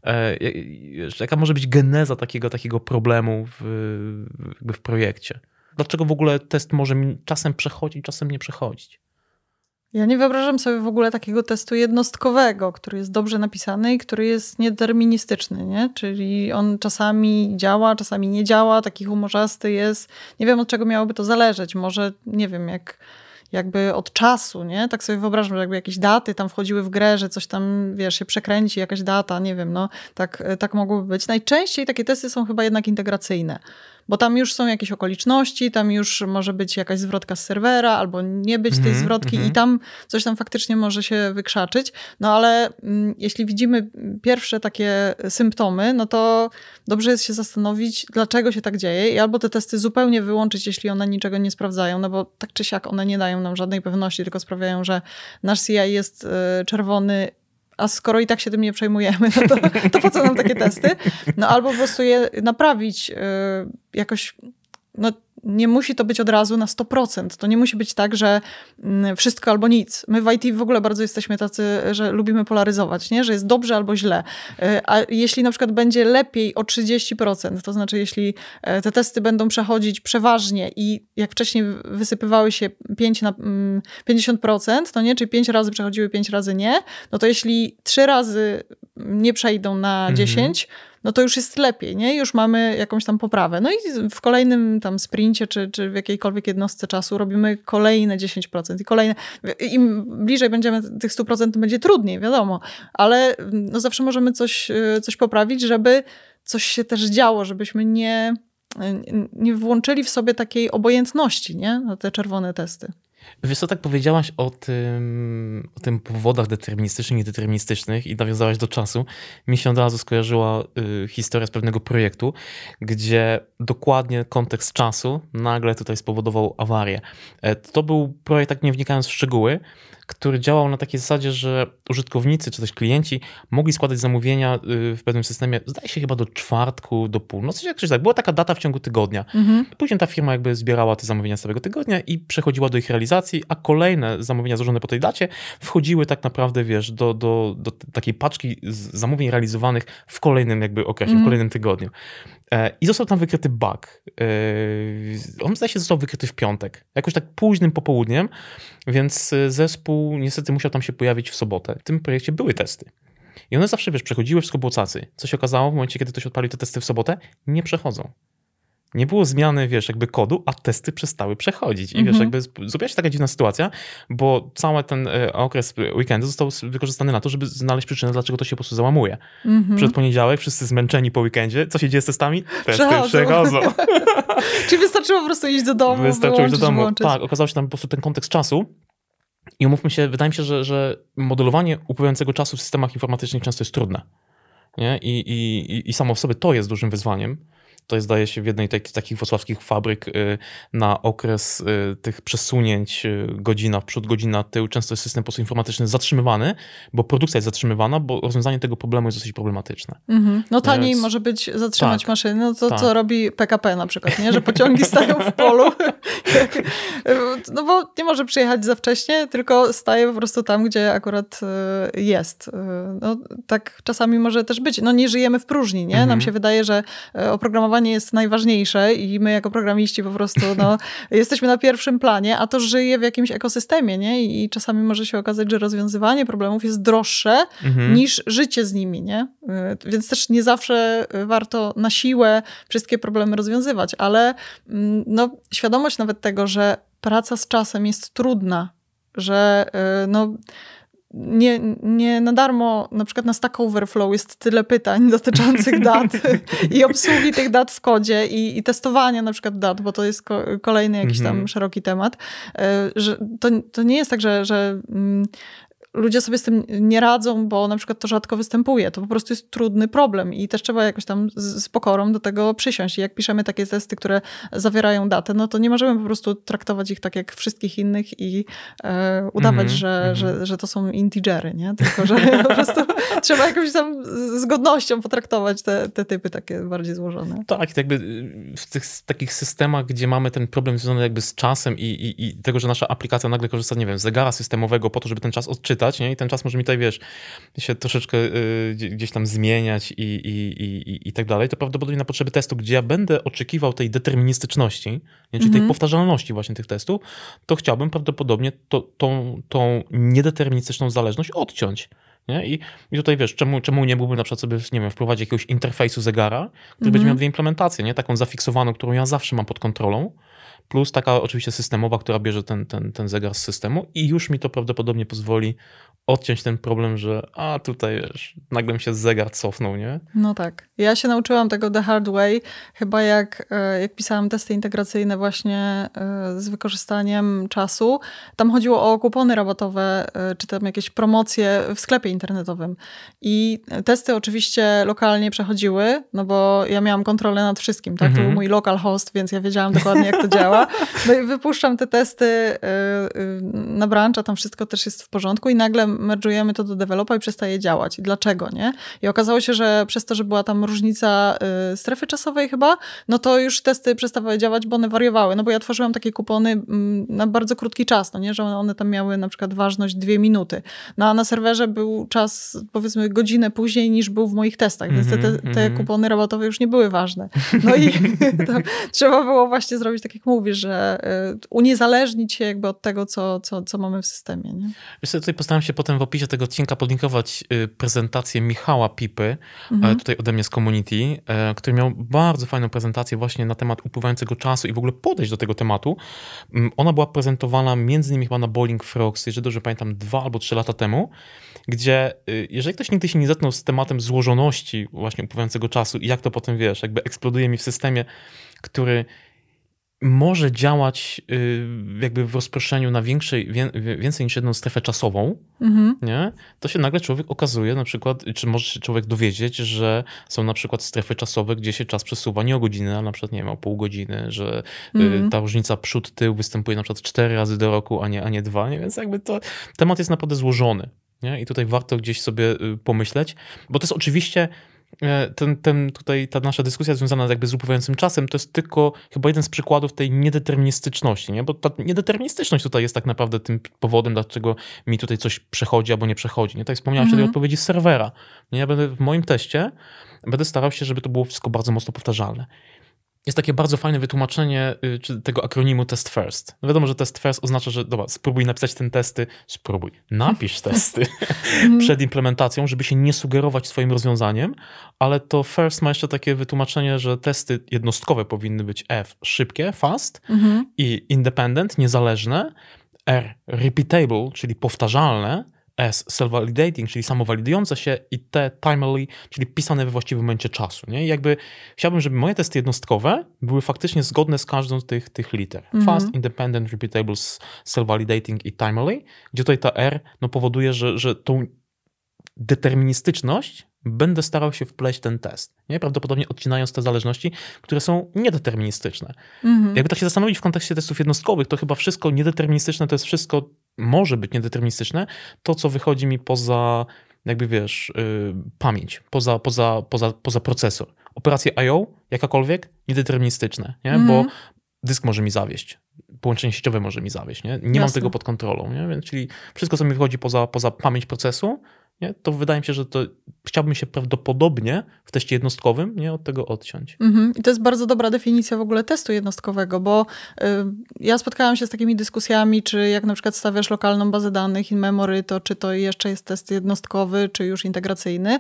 A: jaka może być geneza takiego, takiego problemu w, jakby w projekcie? Dlaczego w ogóle test może czasem przechodzić, czasem nie przechodzić?
B: Ja nie wyobrażam sobie w ogóle takiego testu jednostkowego, który jest dobrze napisany i który jest niedeterministyczny, nie? Czyli on czasami działa, czasami nie działa, taki humorzasty jest. Nie wiem, od czego miałoby to zależeć. Może, nie wiem, jak jakby od czasu, nie? Tak sobie wyobrażam, że jakby jakieś daty tam wchodziły w grę, że coś tam, wiesz, się przekręci, jakaś data, nie wiem, no. Tak, tak mogłoby być. Najczęściej takie testy są chyba jednak integracyjne, bo tam już są jakieś okoliczności, tam już może być jakaś zwrotka z serwera, albo nie być tej mm-hmm, zwrotki mm-hmm. i tam coś tam faktycznie może się wykrzaczyć. No ale mm, jeśli widzimy pierwsze takie symptomy, no to dobrze jest się zastanowić, dlaczego się tak dzieje i albo te testy zupełnie wyłączyć, jeśli one niczego nie sprawdzają, no bo tak czy siak one nie dają nam żadnej pewności, tylko sprawiają, że nasz C I jest y, czerwony, a skoro i tak się tym nie przejmujemy, no to, to po co nam takie testy? No albo po prostu je naprawić yy, jakoś, no nie musi to być od razu na sto procent. To nie musi być tak, że yy, wszystko albo nic. My w I T w ogóle bardzo jesteśmy tacy, że lubimy polaryzować, nie? Że jest dobrze albo źle. Yy, a jeśli na przykład będzie lepiej o trzydzieści procent, to znaczy jeśli yy, te testy będą przechodzić przeważnie i jak wcześniej wysypywały się pięć na pięćdziesiąt procent, to nie? Czyli pięć razy przechodziły, pięć razy nie, no to jeśli trzy razy nie przejdą na dziesięć, mhm. no to już jest lepiej, nie? Już mamy jakąś tam poprawę. No i w kolejnym tam sprincie, czy, czy w jakiejkolwiek jednostce czasu robimy kolejne dziesięć procent i kolejne. Im bliżej będziemy tych stu procent, będzie trudniej, wiadomo, ale no zawsze możemy coś, coś poprawić, żeby coś się też działo, żebyśmy nie, nie włączyli w sobie takiej obojętności, nie? Na te czerwone testy.
A: Wiesz co, tak powiedziałaś o tym, o tym powodach deterministycznych i niedeterministycznych i nawiązałaś do czasu. Mi się od razu skojarzyła y, historia z pewnego projektu, gdzie dokładnie kontekst czasu nagle tutaj spowodował awarię. E, to był projekt, tak nie wnikając w szczegóły, który działał na takiej zasadzie, że użytkownicy czy też klienci mogli składać zamówienia w pewnym systemie, zdaje się chyba do czwartku, do północy, jak coś tak. Była taka data w ciągu tygodnia. Mhm. Później ta firma jakby zbierała te zamówienia z całego tygodnia i przechodziła do ich realizacji, a kolejne zamówienia złożone po tej dacie wchodziły tak naprawdę, wiesz, do, do, do takiej paczki zamówień realizowanych w kolejnym jakby okresie, mhm. w kolejnym tygodniu. I został tam wykryty bug. On zdaje się został wykryty w piątek, jakoś tak późnym popołudniem, więc zespół niestety musiał tam się pojawić w sobotę. W tym projekcie były testy. I one zawsze, wiesz, przechodziły, wszystko było cacy. Co się okazało w momencie, kiedy ktoś odpalił te testy w sobotę? Nie przechodzą. Nie było zmiany, wiesz, jakby kodu, a testy przestały przechodzić. I mm-hmm. wiesz, jakby zrobiła się taka dziwna sytuacja, bo cały ten okres weekendu został wykorzystany na to, żeby znaleźć przyczynę, dlaczego to się po prostu załamuje. Mm-hmm. Przed poniedziałek, wszyscy zmęczeni po weekendzie. Co się dzieje z testami? Testy przechodzą. przechodzą.
B: Czyli wystarczyło po prostu iść do domu,
A: Wystarczyło iść do domu.
B: Włączyć.
A: Tak, okazało się tam po prostu ten kontekst czasu. I umówmy się, wydaje mi się, że, że modelowanie upływającego czasu w systemach informatycznych często jest trudne. Nie? I, i, I samo w sobie to jest dużym wyzwaniem. To jest, zdaje się, w jednej z takich wrocławskich fabryk na okres tych przesunięć godzina w przód, godzina w tył. Często jest system po prostu informatyczny zatrzymywany, bo produkcja jest zatrzymywana, bo rozwiązanie tego problemu jest dosyć problematyczne.
B: Mm-hmm. No taniej Więc... może być zatrzymać tak, maszyny, no to tak. co robi P K P na przykład, nie? Że pociągi stają w polu, no bo nie może przyjechać za wcześnie, tylko staje po prostu tam, gdzie akurat jest. No tak czasami może też być. No nie żyjemy w próżni, nie? Mm-hmm. Nam się wydaje, że oprogramowanie jest najważniejsze i my jako programiści po prostu no, jesteśmy na pierwszym planie, a to żyje w jakimś ekosystemie, nie? I, i czasami może się okazać, że rozwiązywanie problemów jest droższe mhm. niż życie z nimi, nie? Więc też nie zawsze warto na siłę wszystkie problemy rozwiązywać, ale no, świadomość nawet tego, że praca z czasem jest trudna, że no Nie, nie na darmo na przykład na Stack Overflow jest tyle pytań dotyczących dat i obsługi tych dat w kodzie i, i testowania na przykład dat, bo to jest ko- kolejny jakiś tam mm-hmm. szeroki temat, że to, to nie jest tak, że, że mm, ludzie sobie z tym nie radzą, bo na przykład to rzadko występuje. To po prostu jest trudny problem i też trzeba jakoś tam z, z pokorą do tego przysiąść. I jak piszemy takie testy, które zawierają datę, no to nie możemy po prostu traktować ich tak jak wszystkich innych i e, udawać, mm-hmm, że, mm-hmm. że, że to są integery, nie? Tylko, że po prostu trzeba jakąś tam z godnością potraktować te, te typy takie bardziej złożone.
A: Tak, jakby w tych takich systemach, gdzie mamy ten problem związany jakby z czasem i, i, i tego, że nasza aplikacja nagle korzysta, nie wiem, z zegara systemowego po to, żeby ten czas odczytać, nie? I ten czas może mi tutaj, wiesz, się troszeczkę y, gdzieś tam zmieniać i, i, i, i tak dalej, to prawdopodobnie na potrzeby testu, gdzie ja będę oczekiwał tej deterministyczności, nie? Czyli mm-hmm. tej powtarzalności właśnie tych testów, to chciałbym prawdopodobnie to, tą, tą niedeterministyczną zależność odciąć. Nie? I, I tutaj wiesz, czemu, czemu nie byłbym na przykład sobie, nie wiem, wprowadzić jakiegoś interfejsu zegara, który mm-hmm. będzie miał dwie implementacje, nie? Taką zafiksowaną, którą ja zawsze mam pod kontrolą, plus taka oczywiście systemowa, która bierze ten, ten, ten zegar z systemu i już mi to prawdopodobnie pozwoli odciąć ten problem, że a tutaj wiesz, nagle mi się zegar cofnął, nie?
B: No tak. Ja się nauczyłam tego the hard way, chyba jak, jak pisałam testy integracyjne właśnie z wykorzystaniem czasu. Tam chodziło o kupony rabatowe, czy tam jakieś promocje w sklepie internetowym. I testy oczywiście lokalnie przechodziły, no bo ja miałam kontrolę nad wszystkim, tak? Mhm. To był mój local host, więc ja wiedziałam dokładnie, jak to działa. No i wypuszczam te testy na brancha, tam wszystko też jest w porządku i nagle merge'ujemy to do developa i przestaje działać. I dlaczego, nie? I okazało się, że przez to, że była tam różnica y, strefy czasowej chyba, no to już testy przestawały działać, bo one wariowały. No bo ja tworzyłam takie kupony mm, na bardzo krótki czas, no nie? Że one tam miały na przykład ważność dwie minuty. No a na serwerze był czas, powiedzmy, godzinę później niż był w moich testach, mm-hmm, więc te, te, te mm-hmm. kupony rabatowe już nie były ważne. No i to trzeba było właśnie zrobić tak, jak mówisz, że y, uniezależnić się jakby od tego, co, co, co mamy w systemie, nie?
A: Wiesz, tutaj postaram się potem w opisie tego odcinka podlinkować prezentację Michała Pipy, mhm. tutaj ode mnie z community, który miał bardzo fajną prezentację właśnie na temat upływającego czasu i w ogóle podejść do tego tematu. Ona była prezentowana między innymi chyba na Boiling Frogs, jeżeli dobrze pamiętam, dwa albo trzy lata temu, gdzie jeżeli ktoś nigdy się nie zetknął z tematem złożoności właśnie upływającego czasu i jak to potem, wiesz, jakby eksploduje mi w systemie, który może działać jakby w rozproszeniu na większej, więcej niż jedną strefę czasową, mhm. nie? To się nagle człowiek okazuje na przykład, czy może się człowiek dowiedzieć, że są na przykład strefy czasowe, gdzie się czas przesuwa nie o godzinę, a na przykład nie wiem, o pół godziny, że mhm. ta różnica przód-tył występuje na przykład cztery razy do roku, a nie, a nie dwa, nie? Więc jakby to temat jest naprawdę złożony, nie? I tutaj warto gdzieś sobie pomyśleć, bo to jest oczywiście Ten, ten tutaj ta nasza dyskusja związana jakby z upływającym czasem to jest tylko chyba jeden z przykładów tej niedeterministyczności, nie? Bo ta niedeterministyczność tutaj jest tak naprawdę tym powodem, dlaczego mi tutaj coś przechodzi albo nie przechodzi. Nie? Tak jak wspomniałem mm-hmm. wtedy odpowiedzi z serwera. Nie? Ja będę w moim teście będę starał się, żeby to było wszystko bardzo mocno powtarzalne. Jest takie bardzo fajne wytłumaczenie czy tego akronimu test first. No wiadomo, że test first oznacza, że dobra, spróbuj napisać ten testy, spróbuj, napisz testy przed implementacją, żeby się nie sugerować swoim rozwiązaniem, ale to first ma jeszcze takie wytłumaczenie, że testy jednostkowe powinny być F, szybkie, fast mhm. i independent, niezależne, R, repeatable, czyli powtarzalne, S, self-validating, czyli samowalidujące się i T, timely, czyli pisane we właściwym momencie czasu. Nie? I jakby chciałbym, żeby moje testy jednostkowe były faktycznie zgodne z każdą z tych, tych liter. Mm-hmm. Fast, independent, repeatable, self-validating i timely, gdzie tutaj ta R no, powoduje, że, że tą deterministyczność będę starał się wpleść ten test. Nie? Prawdopodobnie odcinając te zależności, które są niedeterministyczne. Mm-hmm. Jakby tak się zastanowić w kontekście testów jednostkowych, to chyba wszystko niedeterministyczne to jest wszystko, może być niedeterministyczne, to co wychodzi mi poza, jakby wiesz, yy, pamięć, poza, poza, poza, poza procesor. Operacje I O, jakakolwiek, niedeterministyczne, nie? Mm-hmm. Bo dysk może mi zawieść, połączenie sieciowe może mi zawieść, nie, nie mam tego pod kontrolą, nie? Więc, czyli wszystko, co mi wychodzi poza, poza pamięć procesu, nie? To wydaje mi się, że to chciałbym się prawdopodobnie w teście jednostkowym nie, od tego odciąć.
B: Mhm. I to jest bardzo dobra definicja w ogóle testu jednostkowego, bo y, ja spotkałam się z takimi dyskusjami, czy jak na przykład stawiasz lokalną bazę danych in memory, to czy to jeszcze jest test jednostkowy, czy już integracyjny.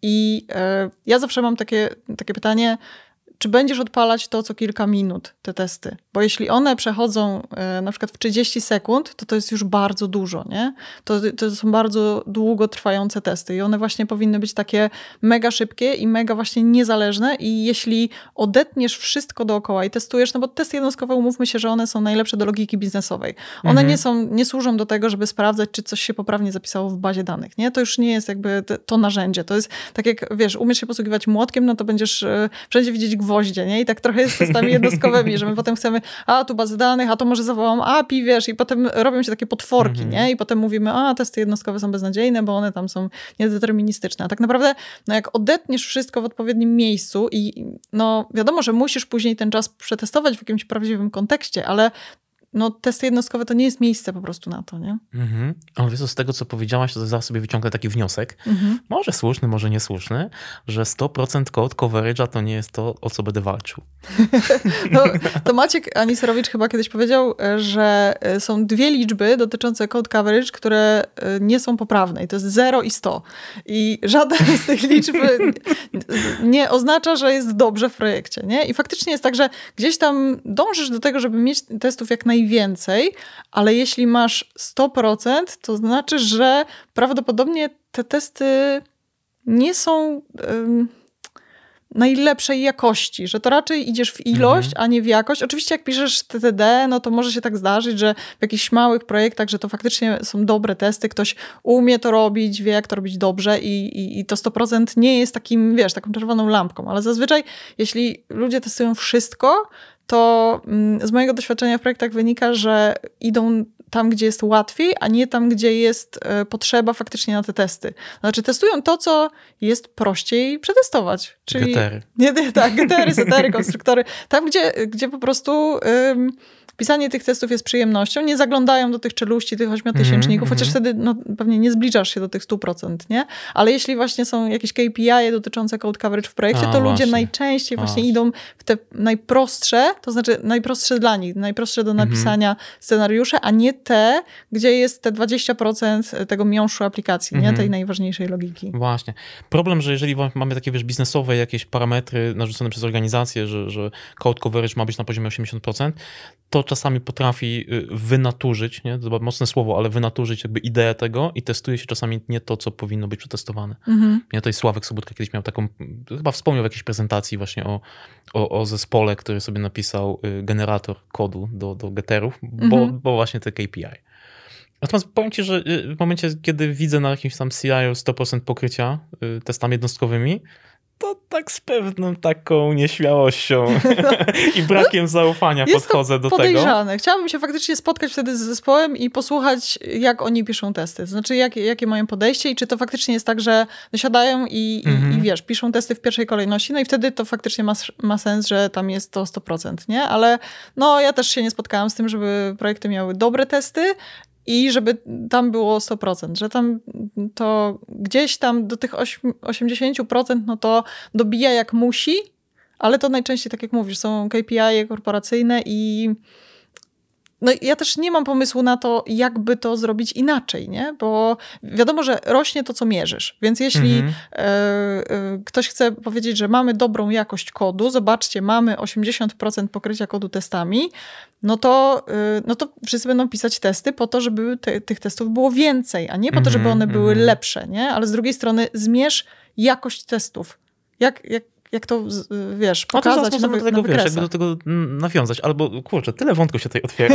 B: I y, ja zawsze mam takie, takie pytanie, czy będziesz odpalać to co kilka minut, te testy? Bo jeśli one przechodzą e, na przykład w trzydzieści sekund, to to jest już bardzo dużo, nie? To, to są bardzo długotrwające testy i one właśnie powinny być takie mega szybkie i mega właśnie niezależne i jeśli odetniesz wszystko dookoła i testujesz, no bo testy jednostkowe, umówmy się, że one są najlepsze do logiki biznesowej. One mhm. nie są, nie służą do tego, żeby sprawdzać, czy coś się poprawnie zapisało w bazie danych, nie? To już nie jest jakby to narzędzie. To jest tak jak, wiesz, umiesz się posługiwać młotkiem, no to będziesz e, wszędzie widzieć gwoździe, nie? I tak trochę jest z testami jednostkowymi, że my potem chcemy, a tu bazy danych, a to może zawołam A P I, wiesz, i potem robią się takie potworki, mm-hmm. nie? I potem mówimy, a testy jednostkowe są beznadziejne, bo one tam są niedeterministyczne. A tak naprawdę, no jak odetniesz wszystko w odpowiednim miejscu i no wiadomo, że musisz później ten czas przetestować w jakimś prawdziwym kontekście, ale no testy jednostkowe to nie jest miejsce po prostu na to, nie?
A: Mhm. Ale wiesz, z tego, co powiedziałaś, to zaraz sobie wyciągnę taki wniosek, mhm. może słuszny, może niesłuszny, że sto procent code coverage'a to nie jest to, o co będę walczył.
B: No, to Maciek Aniserowicz chyba kiedyś powiedział, że są dwie liczby dotyczące code coverage, które nie są poprawne i to jest zero i sto. I żadna z tych liczb nie oznacza, że jest dobrze w projekcie, nie? I faktycznie jest tak, że gdzieś tam dążysz do tego, żeby mieć testów jak najwięcej, więcej, ale jeśli masz sto procent, to znaczy, że prawdopodobnie te testy nie są um, najlepszej jakości, że to raczej idziesz w ilość, mhm. a nie w jakość. Oczywiście jak piszesz T T D, no to może się tak zdarzyć, że w jakichś małych projektach, że to faktycznie są dobre testy, ktoś umie to robić, wie jak to robić dobrze i, i, i to sto procent nie jest takim, wiesz, taką czerwoną lampką, ale zazwyczaj jeśli ludzie testują wszystko, to z mojego doświadczenia w projektach wynika, że idą tam, gdzie jest łatwiej, a nie tam, gdzie jest potrzeba faktycznie na te testy. Znaczy testują to, co jest prościej przetestować. Czyli
A: getery.
B: Nie, nie, tak, getery, setery, konstruktory. Tam, gdzie, gdzie po prostu ym, pisanie tych testów jest przyjemnością, nie zaglądają do tych czeluści, tych ośmiotysięczników, mm-hmm. chociaż wtedy no, pewnie nie zbliżasz się do tych stu procent, nie? Ale jeśli właśnie są jakieś K P I dotyczące code coverage w projekcie, a, to właśnie. Ludzie najczęściej właśnie a. idą w te najprostsze, to znaczy najprostsze dla nich, najprostsze do napisania mm-hmm. scenariusze, a nie te, gdzie jest te dwadzieścia procent tego miąższu aplikacji, mhm. nie? Tej najważniejszej logiki.
A: Właśnie. Problem, że jeżeli mamy takie, wiesz, biznesowe jakieś parametry narzucone przez organizację, że, że code coverage ma być na poziomie osiemdziesiąt procent, to czasami potrafi wynaturzyć, nie? To mocne słowo, ale wynaturzyć jakby ideę tego i testuje się czasami nie to, co powinno być przetestowane. Mhm. Ja tutaj Sławek Sobutka kiedyś miał taką, chyba wspomniał w jakiejś prezentacji właśnie o, o, o zespole, który sobie napisał generator kodu do, do getterów, bo, mhm. bo właśnie te K P I. Natomiast powiem ci, że w momencie, kiedy widzę na jakimś tam C I o sto procent pokrycia testami jednostkowymi, to tak z pewną taką nieśmiałością i brakiem zaufania
B: jest
A: podchodzę do
B: podejrzane.
A: tego.
B: Podejrzane. Chciałabym się faktycznie spotkać wtedy z zespołem i posłuchać, jak oni piszą testy. Znaczy, jakie, jakie mają podejście i czy to faktycznie jest tak, że siadają i, mm-hmm. i, i wiesz, piszą testy w pierwszej kolejności, no i wtedy to faktycznie ma, ma sens, że tam jest to sto procent, nie? Ale no, ja też się nie spotkałam z tym, żeby projekty miały dobre testy, i żeby tam było sto procent, że tam to gdzieś tam do tych osiemdziesiąt procent no to dobija jak musi, ale to najczęściej, tak jak mówisz, są K P I korporacyjne i no ja też nie mam pomysłu na to, jakby to zrobić inaczej, nie? Bo wiadomo, że rośnie to, co mierzysz. Więc jeśli mhm. e, e, ktoś chce powiedzieć, że mamy dobrą jakość kodu, zobaczcie, mamy osiemdziesiąt procent pokrycia kodu testami, no to, e, no to wszyscy będą pisać testy po to, żeby te, tych testów było więcej, a nie po to, żeby one były mhm. lepsze, nie? Ale z drugiej strony zmierz jakość testów. Jak, jak Jak to, wiesz, pokazać
A: no to
B: na,
A: do tego,
B: na
A: wiesz, jakby do tego nawiązać. Albo, kurczę, tyle wątków się tutaj otwiera.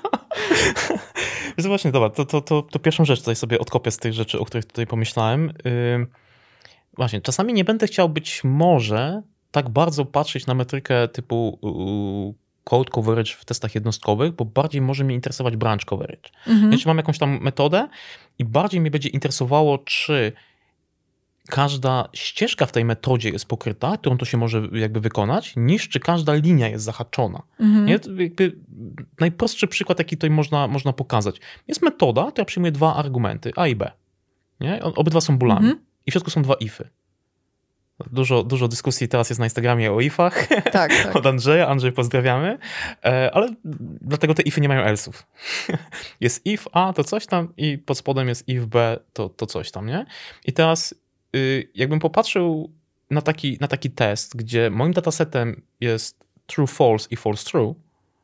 A: Więc właśnie, dobra, to, to, to, to pierwszą rzecz tutaj sobie odkopię z tych rzeczy, o których tutaj pomyślałem. Yy, właśnie, czasami nie będę chciał być może tak bardzo patrzeć na metrykę typu yy, code coverage w testach jednostkowych, bo bardziej może mnie interesować branch coverage. Mhm. Jeśli mam jakąś tam metodę i bardziej mnie będzie interesowało, czy każda ścieżka w tej metodzie jest pokryta, którą to się może jakby wykonać, niż czy każda linia jest zahaczona. Mhm. Nie? Jakby najprostszy przykład, jaki tutaj można, można pokazać. Jest metoda, która przyjmuje dwa argumenty, A i B. Nie? Obydwa są bólami. Mhm. I w środku są dwa ify. Dużo, dużo dyskusji teraz jest na Instagramie o ifach. Tak, tak. Od Andrzeja. Andrzej, pozdrawiamy. Ale dlatego te ify nie mają elsów. Jest if A, to coś tam i pod spodem jest if B, to, to coś tam, nie? I teraz jakbym popatrzył na taki, na taki test, gdzie moim datasetem jest true, false i false, true,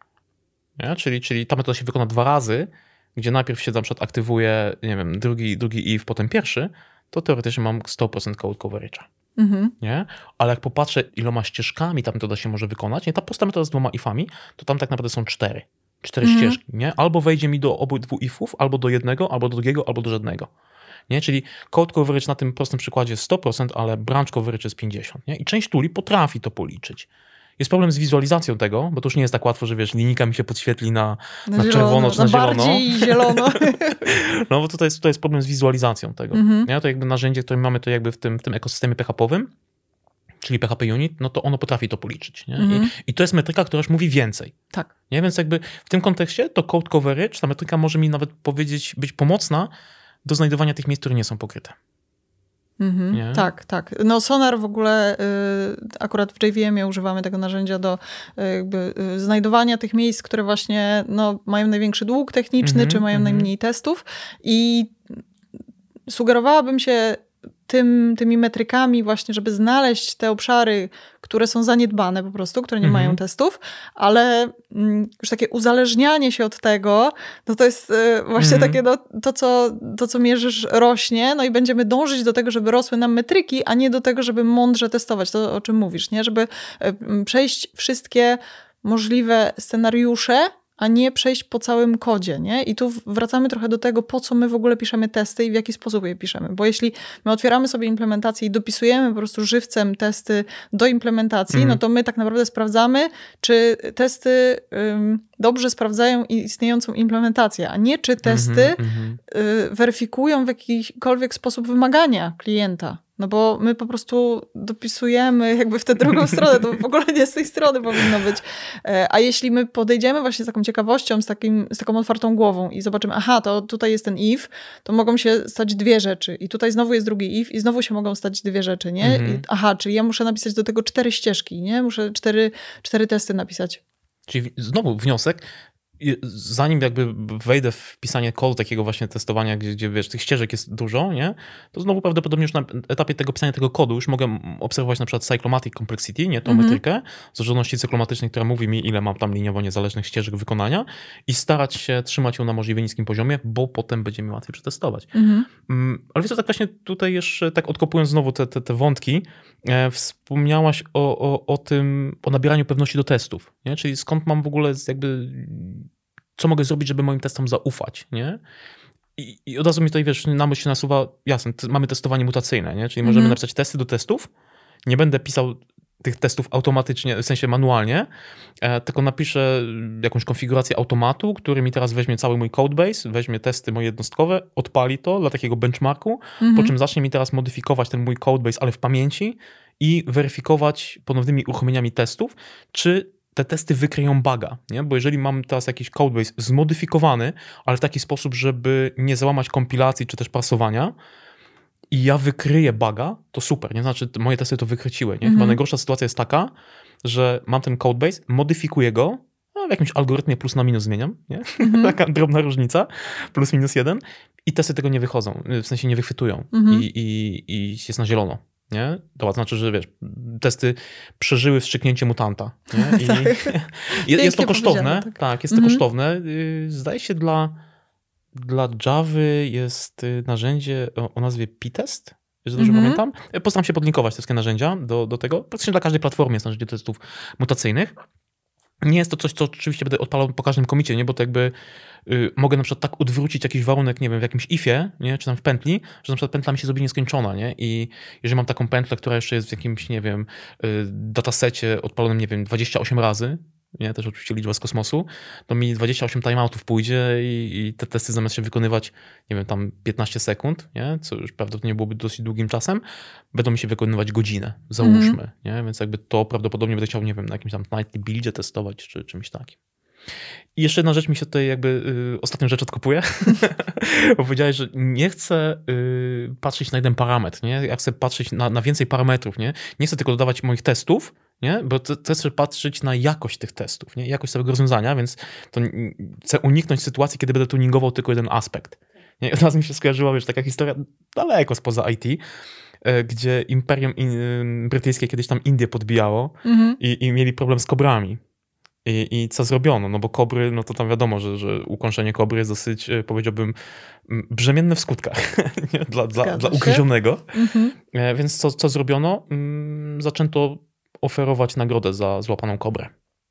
A: nie? Czyli, czyli ta metoda się wykona dwa razy, gdzie najpierw się na przykład aktywuje, nie wiem, drugi, drugi if, potem pierwszy, to teoretycznie mam sto procent code coverage'a. Mhm. Nie? Ale jak popatrzę, iloma ścieżkami ta metoda się może wykonać, nie? Ta prosta metoda z dwoma ifami, to tam tak naprawdę są cztery. Cztery mhm. ścieżki, nie? Albo wejdzie mi do obydwu ifów, albo do jednego, albo do drugiego, albo do żadnego. Nie? Czyli code coverage na tym prostym przykładzie jest sto procent, ale branch coverage jest pięćdziesiąt procent. Nie? I część tuli potrafi to policzyć. Jest problem z wizualizacją tego, bo to już nie jest tak łatwo, że wiesz, linijka mi się podświetli na, na, na zielono, czerwono czy na, na zielono.
B: Bardziej zielono.
A: No bo tutaj jest, tutaj jest problem z wizualizacją tego. Mhm. Nie? To jakby narzędzie, które mamy to jakby w tym, w tym ekosystemie P H P-owym, czyli P H P Unit, no to ono potrafi to policzyć. Nie? Mhm. I, I to jest metryka, która już mówi więcej. Tak. Nie? Więc jakby w tym kontekście to code coverage, ta metryka może mi nawet powiedzieć, być pomocna do znajdowania tych miejsc, które nie są pokryte.
B: Mhm, tak, tak. No Sonar w ogóle y, akurat w J V M-ie używamy tego narzędzia do y, jakby, y, znajdowania tych miejsc, które właśnie no, mają największy dług techniczny, mm-hmm, czy mają mm-hmm. najmniej testów i sugerowałabym się tym, tymi metrykami właśnie, żeby znaleźć te obszary, które są zaniedbane po prostu, które nie mhm. mają testów, ale mm, już takie uzależnianie się od tego, no to jest y, właśnie mhm. takie, no, to, co, to co mierzysz rośnie, no i będziemy dążyć do tego, żeby rosły nam metryki, a nie do tego, żeby mądrze testować, to o czym mówisz, nie? Żeby y, przejść wszystkie możliwe scenariusze, a nie przejść po całym kodzie, nie? I tu wracamy trochę do tego, po co my w ogóle piszemy testy i w jaki sposób je piszemy. Bo jeśli my otwieramy sobie implementację i dopisujemy po prostu żywcem testy do implementacji, mm. no to my tak naprawdę sprawdzamy, czy testy ym, dobrze sprawdzają istniejącą implementację, a nie czy testy mm-hmm, y, weryfikują w jakikolwiek sposób wymagania klienta. No bo my po prostu dopisujemy jakby w tę drugą stronę, to w ogóle nie z tej strony powinno być. A jeśli my podejdziemy właśnie z taką ciekawością, z, takim, z taką otwartą głową i zobaczymy, aha, to tutaj jest ten if, to mogą się stać dwie rzeczy i tutaj znowu jest drugi if i znowu się mogą stać dwie rzeczy, nie? Mhm. I, aha, czyli ja muszę napisać do tego cztery ścieżki, nie? Muszę cztery, cztery testy napisać.
A: Czyli znowu wniosek, zanim jakby wejdę w pisanie kodu takiego właśnie testowania, gdzie, gdzie wiesz, tych ścieżek jest dużo, nie? To znowu prawdopodobnie już na etapie tego pisania tego kodu już mogę obserwować na przykład cyclomatic complexity, nie? Tą mm-hmm. metrykę złożoności cyklomatycznej, która mówi mi, ile mam tam liniowo niezależnych ścieżek wykonania i starać się trzymać ją na możliwie niskim poziomie, bo potem będzie mi łatwiej przetestować. Mm-hmm. Ale wiesz co, tak właśnie tutaj jeszcze tak odkopując znowu te, te, te wątki, e, wspomniałaś o, o, o tym, o nabieraniu pewności do testów, nie? Czyli skąd mam w ogóle jakby co mogę zrobić, żeby moim testom zaufać, nie? I, i od razu mi tutaj, wiesz, na myśl się nasuwa, jasne, t- mamy testowanie mutacyjne, nie? Czyli mm-hmm. możemy napisać testy do testów, nie będę pisał tych testów automatycznie, w sensie manualnie, e, tylko napiszę jakąś konfigurację automatu, który mi teraz weźmie cały mój codebase, weźmie testy moje jednostkowe, odpali to dla takiego benchmarku, mm-hmm. po czym zacznie mi teraz modyfikować ten mój codebase, ale w pamięci i weryfikować ponownymi uruchomieniami testów, czy te testy wykryją buga, nie? Bo jeżeli mam teraz jakiś codebase zmodyfikowany, ale w taki sposób, żeby nie załamać kompilacji czy też parsowania i ja wykryję buga, to super, nie? Znaczy moje testy to wykryciły, nie? Mhm. Chyba najgorsza sytuacja jest taka, że mam ten codebase, modyfikuję go, no w jakimś algorytmie plus na minus zmieniam, nie? Mhm. Taka drobna różnica, plus minus jeden i testy tego nie wychodzą, w sensie nie wychwytują mhm. i, i, i jest na zielono. Nie? To znaczy, że wiesz, testy przeżyły wstrzyknięcie mutanta. Nie? I tak. jest, jest to kosztowne. Tak, tak jest to mhm. kosztowne. Zdaje się, dla, dla Javy jest narzędzie o, o nazwie P-test, jeżeli dobrze mhm. pamiętam. Postaram się podlinkować te wszystkie narzędzia do, do tego. Praktycznie dla każdej platformy jest narzędzie testów mutacyjnych. Nie jest to coś, co oczywiście będę odpalał po każdym komicie, nie? Bo to jakby y, mogę na przykład tak odwrócić jakiś warunek, nie wiem, w jakimś ifie, nie? Czy tam w pętli, że na przykład pętla mi się zrobi nieskończona, nie? I jeżeli mam taką pętlę, która jeszcze jest w jakimś, nie wiem, y, datasecie odpalonym, nie wiem, dwadzieścia osiem razy, nie? Też oczywiście liczba z kosmosu, to mi dwadzieścia osiem timeoutów pójdzie i, i te testy zamiast się wykonywać, nie wiem, tam piętnaście sekund, nie? Co już prawdopodobnie byłoby dosyć długim czasem, będą mi się wykonywać godzinę, załóżmy, mm-hmm. nie? Więc jakby to prawdopodobnie będę chciał, nie wiem, na jakimś tam nightly buildzie testować, czy czymś takim. I jeszcze jedna rzecz mi się tutaj jakby yy, ostatnią rzecz odkopuje, bo powiedziałeś, że nie chcę yy, patrzeć na jeden parametr, nie? Ja chcę patrzeć na, na więcej parametrów, nie? Nie chcę tylko dodawać moich testów, nie? Bo chcę patrzeć na jakość tych testów, nie? Jakość całego rozwiązania, więc to chcę uniknąć sytuacji, kiedy będę tuningował tylko jeden aspekt. Nie? Od razu mi się skojarzyła, wiesz, taka historia daleko spoza I T, gdzie Imperium Brytyjskie kiedyś tam Indię podbijało mhm. i, i mieli problem z kobrami. I, I co zrobiono? No bo kobry, no to tam wiadomo, że, że ukąszenie kobry jest dosyć, powiedziałbym, brzemienne w skutkach dla, dla, dla ugryzionego. Mhm. Więc co, co zrobiono? Zaczęto oferować nagrodę za złapaną kobrę.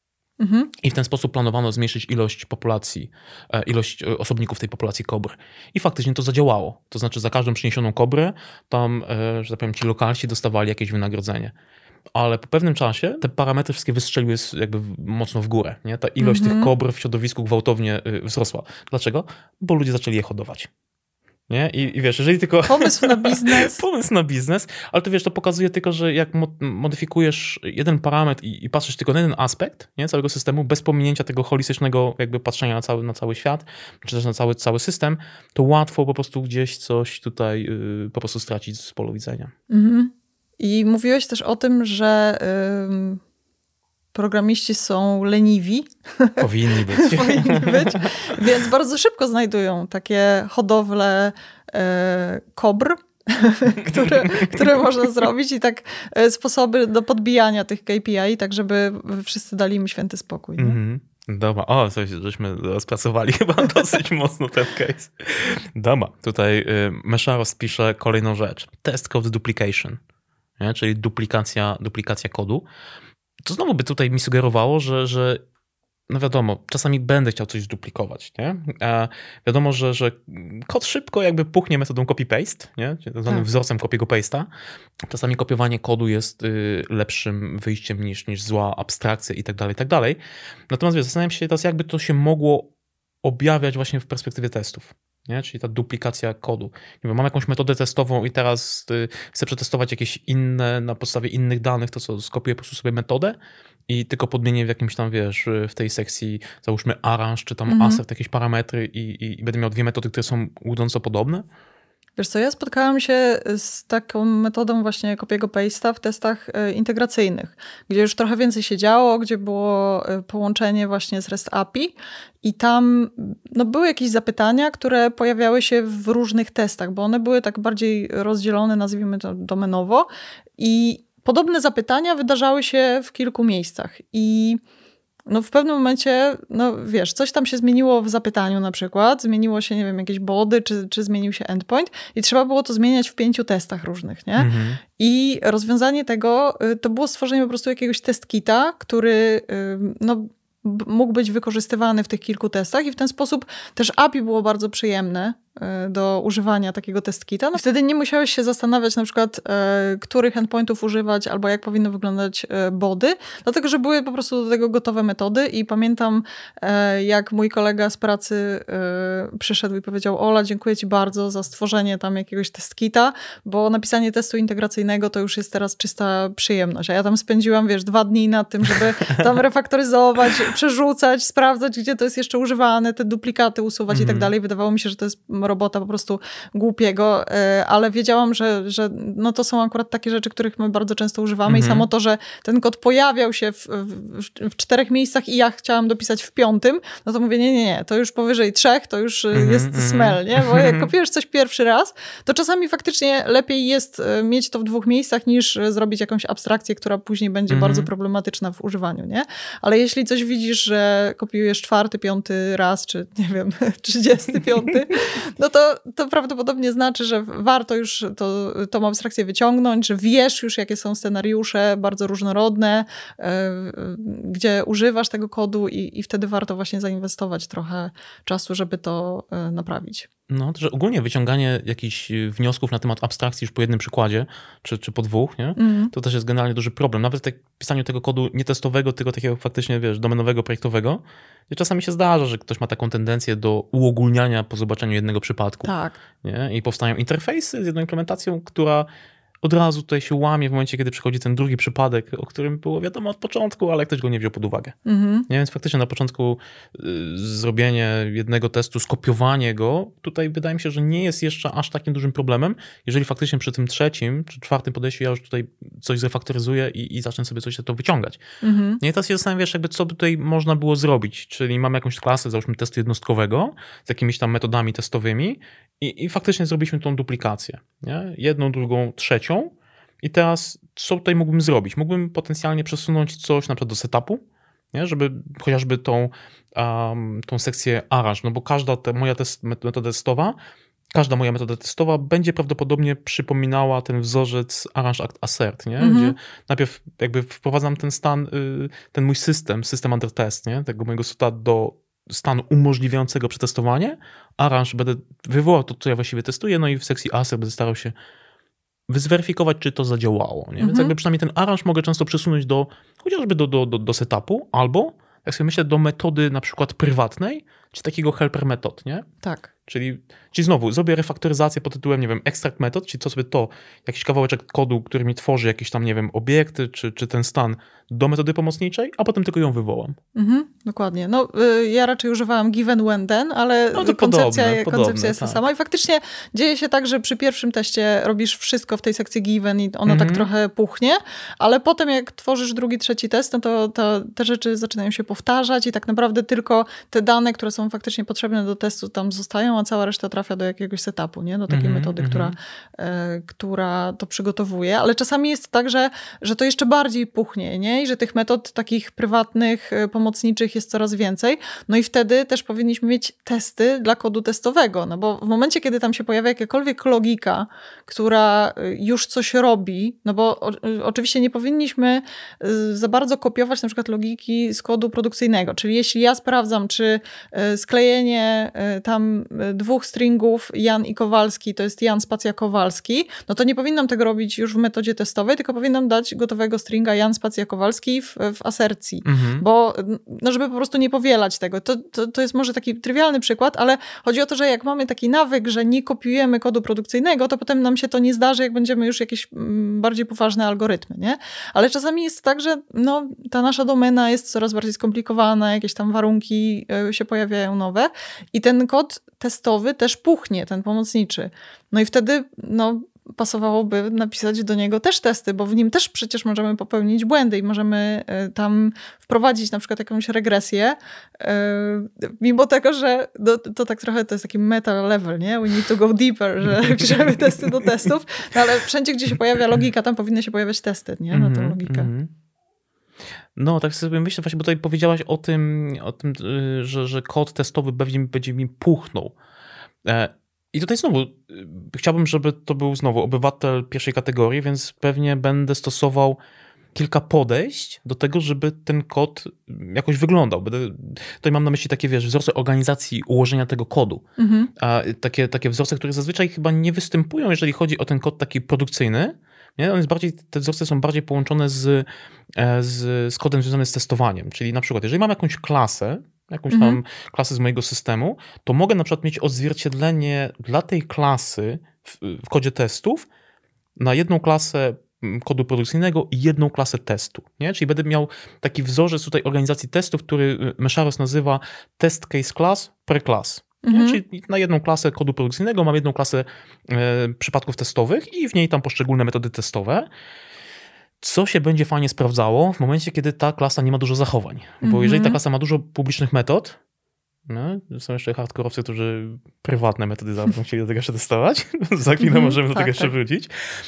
A: Mhm. I w ten sposób planowano zmniejszyć ilość populacji, ilość osobników tej populacji kobry. I faktycznie to zadziałało. To znaczy za każdą przyniesioną kobrę tam, że tak powiem, ci lokalsi dostawali jakieś wynagrodzenie. Ale po pewnym czasie te parametry wszystkie wystrzeliły jakby mocno w górę. Nie? Ta ilość mhm. tych kobr w środowisku gwałtownie wzrosła. Dlaczego? Bo ludzie zaczęli je hodować. Nie? I, I wiesz, jeżeli tylko...
B: Pomysł na biznes.
A: Pomysł na biznes, ale to wiesz, to pokazuje tylko, że jak modyfikujesz jeden parametr i, i patrzysz tylko na jeden aspekt, nie, całego systemu, bez pominięcia tego holistycznego jakby patrzenia na cały, na cały świat, czy też na cały, cały system, to łatwo po prostu gdzieś coś tutaj yy, po prostu stracić z polu widzenia.
B: Mhm. I mówiłeś też o tym, że yy, programiści są leniwi.
A: Powinni być.
B: Powinni być. Więc bardzo szybko znajdują takie hodowle yy, kobr, które, które można zrobić i tak yy, sposoby do podbijania tych K P I, tak żeby wszyscy dali im święty spokój. Mm-hmm.
A: Dobra, o, coś żeśmy rozpracowali chyba dosyć mocno ten case. Dobra, tutaj yy, Meszaros pisze kolejną rzecz. Test code duplication. Nie? Czyli duplikacja, duplikacja kodu. To znowu by tutaj mi sugerowało, że, że no wiadomo, czasami będę chciał coś zduplikować, nie? A wiadomo, że, że kod szybko jakby puchnie metodą copy-paste, nie? Tak zwanym wzorcem copy-paste'a. Czasami kopiowanie kodu jest y, lepszym wyjściem niż, niż zła abstrakcja i tak dalej, i tak dalej. Natomiast wiesz, zastanawiam się teraz, jakby to się mogło objawiać właśnie w perspektywie testów. Nie? Czyli ta duplikacja kodu. Nie wiem, mam jakąś metodę testową i teraz y, chcę przetestować jakieś inne, na podstawie innych danych, to co, skopiuję po prostu sobie metodę i tylko podmienię w jakimś tam, wiesz, w tej sekcji załóżmy aranż, czy tam mm-hmm. assert, jakieś parametry i, i, i będę miał dwie metody, które są łudząco podobne.
B: Wiesz co, ja spotkałam się z taką metodą właśnie kopiego paste'a w testach integracyjnych, gdzie już trochę więcej się działo, gdzie było połączenie właśnie z REST A P I i tam no, były jakieś zapytania, które pojawiały się w różnych testach, bo one były tak bardziej rozdzielone, nazwijmy to domenowo, i podobne zapytania wydarzały się w kilku miejscach i no w pewnym momencie, no wiesz, coś tam się zmieniło w zapytaniu na przykład, zmieniło się, nie wiem, jakieś body, czy, czy zmienił się endpoint i trzeba było to zmieniać w pięciu testach różnych, nie? Mhm. I rozwiązanie tego to było stworzenie po prostu jakiegoś test kita, który no mógł być wykorzystywany w tych kilku testach i w ten sposób też A P I było bardzo przyjemne do używania takiego test kita. No wtedy nie musiałeś się zastanawiać na przykład, e, których endpointów używać albo jak powinno wyglądać e, body, dlatego, że były po prostu do tego gotowe metody i pamiętam, e, jak mój kolega z pracy e, przyszedł i powiedział: Ola, dziękuję ci bardzo za stworzenie tam jakiegoś test kita, bo napisanie testu integracyjnego to już jest teraz czysta przyjemność. A ja tam spędziłam, wiesz, dwa dni nad tym, żeby tam refaktoryzować, przerzucać, sprawdzać, gdzie to jest jeszcze używane, te duplikaty usuwać mm. i tak dalej. Wydawało mi się, że to jest robota po prostu głupiego, ale wiedziałam, że, że no to są akurat takie rzeczy, których my bardzo często używamy mhm. i samo to, że ten kod pojawiał się w, w, w czterech miejscach i ja chciałam dopisać w piątym, no to mówię, nie, nie, nie, to już powyżej trzech, to już mhm, jest mhm. smell, nie? Bo jak kopiujesz coś pierwszy raz, to czasami faktycznie lepiej jest mieć to w dwóch miejscach, niż zrobić jakąś abstrakcję, która później będzie mhm. bardzo problematyczna w używaniu, nie? Ale jeśli coś widzisz, że kopiujesz czwarty, piąty raz, czy nie wiem, trzydziesty piąty, no to, to prawdopodobnie znaczy, że warto już to, tą abstrakcję wyciągnąć, że wiesz już, jakie są scenariusze bardzo różnorodne, yy, gdzie używasz tego kodu i, i wtedy warto właśnie zainwestować trochę czasu, żeby to yy, naprawić.
A: No, to, że ogólnie wyciąganie jakichś wniosków na temat abstrakcji już po jednym przykładzie, czy, czy po dwóch, nie? Mm. To też jest generalnie duży problem. Nawet tak pisaniu tego kodu nie testowego, tylko takiego faktycznie, wiesz, domenowego, projektowego. I czasami się zdarza, że ktoś ma taką tendencję do uogólniania po zobaczeniu jednego przypadku.
B: Tak.
A: Nie? I powstają interfejsy z jedną implementacją, która od razu tutaj się łamie w momencie, kiedy przychodzi ten drugi przypadek, o którym było wiadomo od początku, ale ktoś go nie wziął pod uwagę. Mm-hmm. Nie? Więc faktycznie na początku y, zrobienie jednego testu, skopiowanie go, tutaj wydaje mi się, że nie jest jeszcze aż takim dużym problemem, jeżeli faktycznie przy tym trzecim czy czwartym podejściu ja już tutaj coś zrefaktoryzuję i, i zacznę sobie coś z tego wyciągać. Mm-hmm. Nie? I teraz się zastanawiam, wiesz, jakby co by tutaj można było zrobić, czyli mamy jakąś klasę, załóżmy testu jednostkowego z jakimiś tam metodami testowymi i, i faktycznie zrobiliśmy tą duplikację. Nie? Jedną, drugą, trzecią. I teraz co tutaj mógłbym zrobić? Mógłbym potencjalnie przesunąć coś na przykład do setupu, nie? Żeby chociażby tą, um, tą sekcję arrange, no bo każda te, moja test, metoda testowa, każda moja metoda testowa będzie prawdopodobnie przypominała ten wzorzec arrange act assert, nie? Mm-hmm. Gdzie najpierw jakby wprowadzam ten stan, ten mój system, system under test, nie? Tego mojego suta do stanu umożliwiającego przetestowanie, arrange będę wywołał to, co ja właściwie testuję, no i w sekcji assert będę starał się zweryfikować, czy to zadziałało. Nie? Więc mhm. jakby przynajmniej ten aranż mogę często przesunąć do chociażby do, do, do, do setupu, albo, jak sobie myślę, do metody na przykład prywatnej, czy takiego helper metod, nie?
B: Tak.
A: Czyli, czyli znowu zrobię refaktoryzację pod tytułem, nie wiem, extract method, czyli co sobie to, jakiś kawałeczek kodu, który mi tworzy jakieś tam, nie wiem, obiekty, czy, czy ten stan do metody pomocniczej, a potem tylko ją wywołam.
B: Mhm, dokładnie. No, y, ja raczej używałam given, when, then, ale no to koncepcja, podobne, koncepcja podobne, jest ta tak. sama. I faktycznie dzieje się tak, że przy pierwszym teście robisz wszystko w tej sekcji given i ono mhm. tak trochę puchnie, ale potem jak tworzysz drugi, trzeci test, no to, to te rzeczy zaczynają się powtarzać i tak naprawdę tylko te dane, które są faktycznie potrzebne do testu, tam zostają, a cała reszta trafia do jakiegoś setupu, nie? Do takiej mm-hmm, metody, mm-hmm. która, e, która to przygotowuje. Ale czasami jest tak, że, że to jeszcze bardziej puchnie, nie? I że tych metod takich prywatnych, e, pomocniczych jest coraz więcej. No i wtedy też powinniśmy mieć testy dla kodu testowego, no bo w momencie, kiedy tam się pojawia jakakolwiek logika, która już coś robi, no bo o, oczywiście nie powinniśmy za bardzo kopiować na przykład logiki z kodu produkcyjnego, czyli jeśli ja sprawdzam, czy sklejenie tam dwóch stringów Jan i Kowalski to jest Jan spacja Kowalski, no to nie powinnam tego robić już w metodzie testowej, tylko powinnam dać gotowego stringa Jan spacja Kowalski w, w asercji, mhm. bo no żeby po prostu nie powielać tego. To, to, to jest może taki trywialny przykład, ale chodzi o to, że jak mamy taki nawyk, że nie kopiujemy kodu produkcyjnego, to potem nam się to nie zdarzy, jak będziemy już jakieś bardziej poważne algorytmy, nie? Ale czasami jest tak, że no, ta nasza domena jest coraz bardziej skomplikowana, jakieś tam warunki się pojawiają, pojawiają nowe i ten kod testowy też puchnie, ten pomocniczy. No i wtedy no, pasowałoby napisać do niego też testy, bo w nim też przecież możemy popełnić błędy i możemy tam wprowadzić na przykład jakąś regresję, mimo tego, że no, to tak trochę to jest taki meta level, nie? We need to go deeper, że piszemy testy do testów, no ale wszędzie, gdzie się pojawia logika, tam powinny się pojawiać testy, nie? Na tą logikę. Mm-hmm.
A: No, tak sobie myślę właśnie, bo tutaj powiedziałaś o tym, o tym że, że kod testowy będzie, będzie mi puchnął. I tutaj znowu chciałbym, żeby to był znowu obywatel pierwszej kategorii, więc pewnie będę stosował kilka podejść do tego, żeby ten kod jakoś wyglądał. Będę, tutaj mam na myśli takie, wiesz, wzorce organizacji ułożenia tego kodu. Mhm. A takie, takie wzorce, które zazwyczaj chyba nie występują, jeżeli chodzi o ten kod taki produkcyjny. Nie? On jest bardziej, te wzorce są bardziej połączone z, z, z kodem związanym z testowaniem. Czyli na przykład, jeżeli mam jakąś klasę, jakąś tam mhm. klasę z mojego systemu, to mogę na przykład mieć odzwierciedlenie dla tej klasy w, w kodzie testów na jedną klasę kodu produkcyjnego i jedną klasę testu. Nie? Czyli będę miał taki wzorzec tutaj organizacji testów, który Meszaros nazywa test case class per class. Mhm. Czyli na jedną klasę kodu produkcyjnego mam jedną klasę e, przypadków testowych i w niej tam poszczególne metody testowe. Co się będzie fajnie sprawdzało w momencie, kiedy ta klasa nie ma dużo zachowań. Bo mhm. jeżeli ta klasa ma dużo publicznych metod, no, są jeszcze hardkorowcy, którzy prywatne metody będą chcieli do tego jeszcze testować, za chwilę mm, możemy do tak, tego jeszcze tak. wrócić,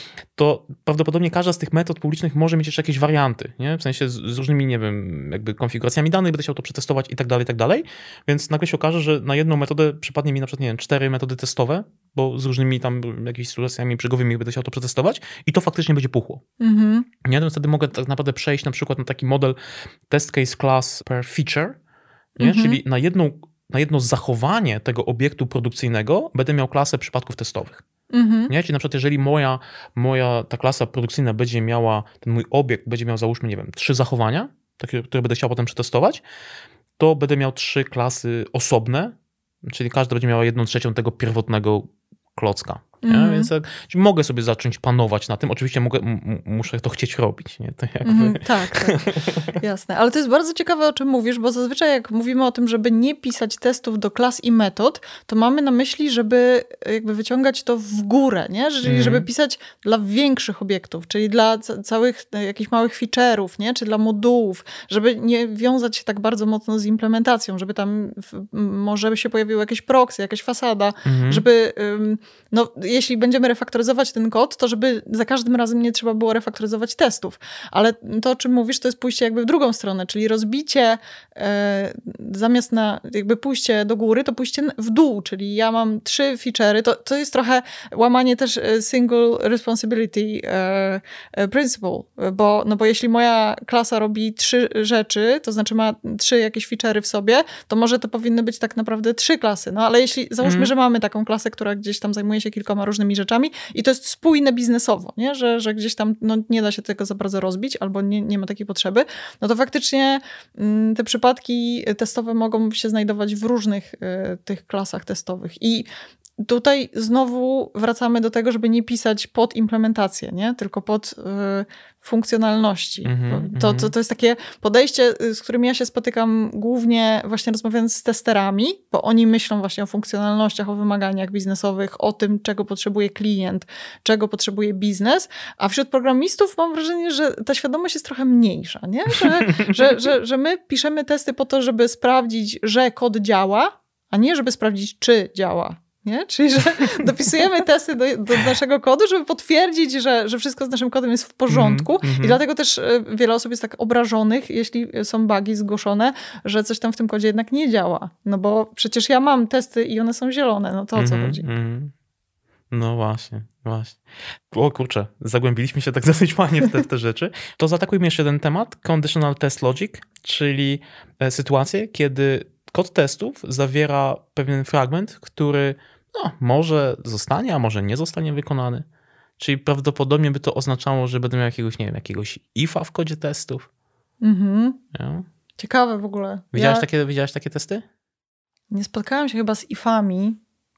A: to prawdopodobnie każda z tych metod publicznych może mieć jeszcze jakieś warianty, nie? W sensie z, z różnymi, nie wiem, jakby konfiguracjami danych, będę chciał to przetestować i tak dalej, i tak dalej, więc nagle się okaże, że na jedną metodę przypadnie mi na przykład, nie wiem, cztery metody testowe, bo z różnymi tam jakimiś sytuacjami brzegowymi będę chciał to przetestować i to faktycznie będzie puchło. Mm-hmm. Nie? To wtedy mogę tak naprawdę przejść na przykład na taki model test case class per feature, nie? Mm-hmm. Czyli na jedną na jedno zachowanie tego obiektu produkcyjnego będę miał klasę przypadków testowych. Mm-hmm. Nie? Czyli na przykład jeżeli moja, moja ta klasa produkcyjna będzie miała, ten mój obiekt będzie miał załóżmy, nie wiem, trzy zachowania, takie, które będę chciał potem przetestować, to będę miał trzy klasy osobne, czyli każda będzie miała jedną trzecią tego pierwotnego klocka. Mm-hmm. Więc czyli mogę sobie zacząć panować na tym. Oczywiście mogę, m- muszę to chcieć robić. Nie? To jakby... mm,
B: tak, tak, jasne. Ale to jest bardzo ciekawe, o czym mówisz, bo zazwyczaj jak mówimy o tym, żeby nie pisać testów do klas i metod, to mamy na myśli, żeby jakby wyciągać to w górę, nie? Czyli mm. żeby pisać dla większych obiektów, czyli dla ca- całych jakichś małych feature'ów, nie? Czy dla modułów, żeby nie wiązać się tak bardzo mocno z implementacją, żeby tam w, może się pojawiły jakieś proxy, jakaś fasada, mm. żeby ym, no jeśli będziemy refaktoryzować ten kod, to żeby za każdym razem nie trzeba było refaktoryzować testów. Ale to, o czym mówisz, to jest pójście jakby w drugą stronę, czyli rozbicie e, zamiast na jakby pójście do góry, to pójście w dół, czyli ja mam trzy feature'y, to, to jest trochę łamanie też single responsibility e, e, principle, bo, no bo jeśli moja klasa robi trzy rzeczy, to znaczy ma trzy jakieś feature'y w sobie, to może to powinny być tak naprawdę trzy klasy. No ale jeśli załóżmy, mm. że mamy taką klasę, która gdzieś tam zajmuje się kilkoma różnymi rzeczami i to jest spójne biznesowo, nie? Że, że gdzieś tam no, nie da się tego za bardzo rozbić albo nie, nie ma takiej potrzeby, no to faktycznie m, te przypadki testowe mogą się znajdować w różnych y, tych klasach testowych i tutaj znowu wracamy do tego, żeby nie pisać pod implementację, nie? Tylko pod y, funkcjonalności. Mm-hmm, to, to, to jest takie podejście, z którym ja się spotykam głównie właśnie rozmawiając z testerami, bo oni myślą właśnie o funkcjonalnościach, o wymaganiach biznesowych, o tym, czego potrzebuje klient, czego potrzebuje biznes, a wśród programistów mam wrażenie, że ta świadomość jest trochę mniejsza, nie? Że, że, że, że my piszemy testy po to, żeby sprawdzić, że kod działa, a nie żeby sprawdzić, czy działa. Nie? Czyli, że dopisujemy testy do, do naszego kodu, żeby potwierdzić, że, że wszystko z naszym kodem jest w porządku. Mm-hmm. I dlatego też wiele osób jest tak obrażonych, jeśli są bugi zgłoszone, że coś tam w tym kodzie jednak nie działa. No bo przecież ja mam testy i one są zielone. No to o co mm-hmm. chodzi?
A: No właśnie, właśnie. O kurczę, zagłębiliśmy się tak dosyć fajnie w te, w te rzeczy. To zaatakujmy jeszcze jeden temat. Conditional test logic, czyli sytuacje, kiedy kod testów zawiera pewien fragment, który no, może zostanie, a może nie zostanie wykonany. Czyli prawdopodobnie by to oznaczało, że będę miał jakiegoś, nie wiem, jakiegoś ifa w kodzie testów. Mhm. Ja.
B: Ciekawe w ogóle.
A: Widziałaś,
B: ja...
A: takie, widziałaś takie testy?
B: Nie spotkałam się chyba z ifami.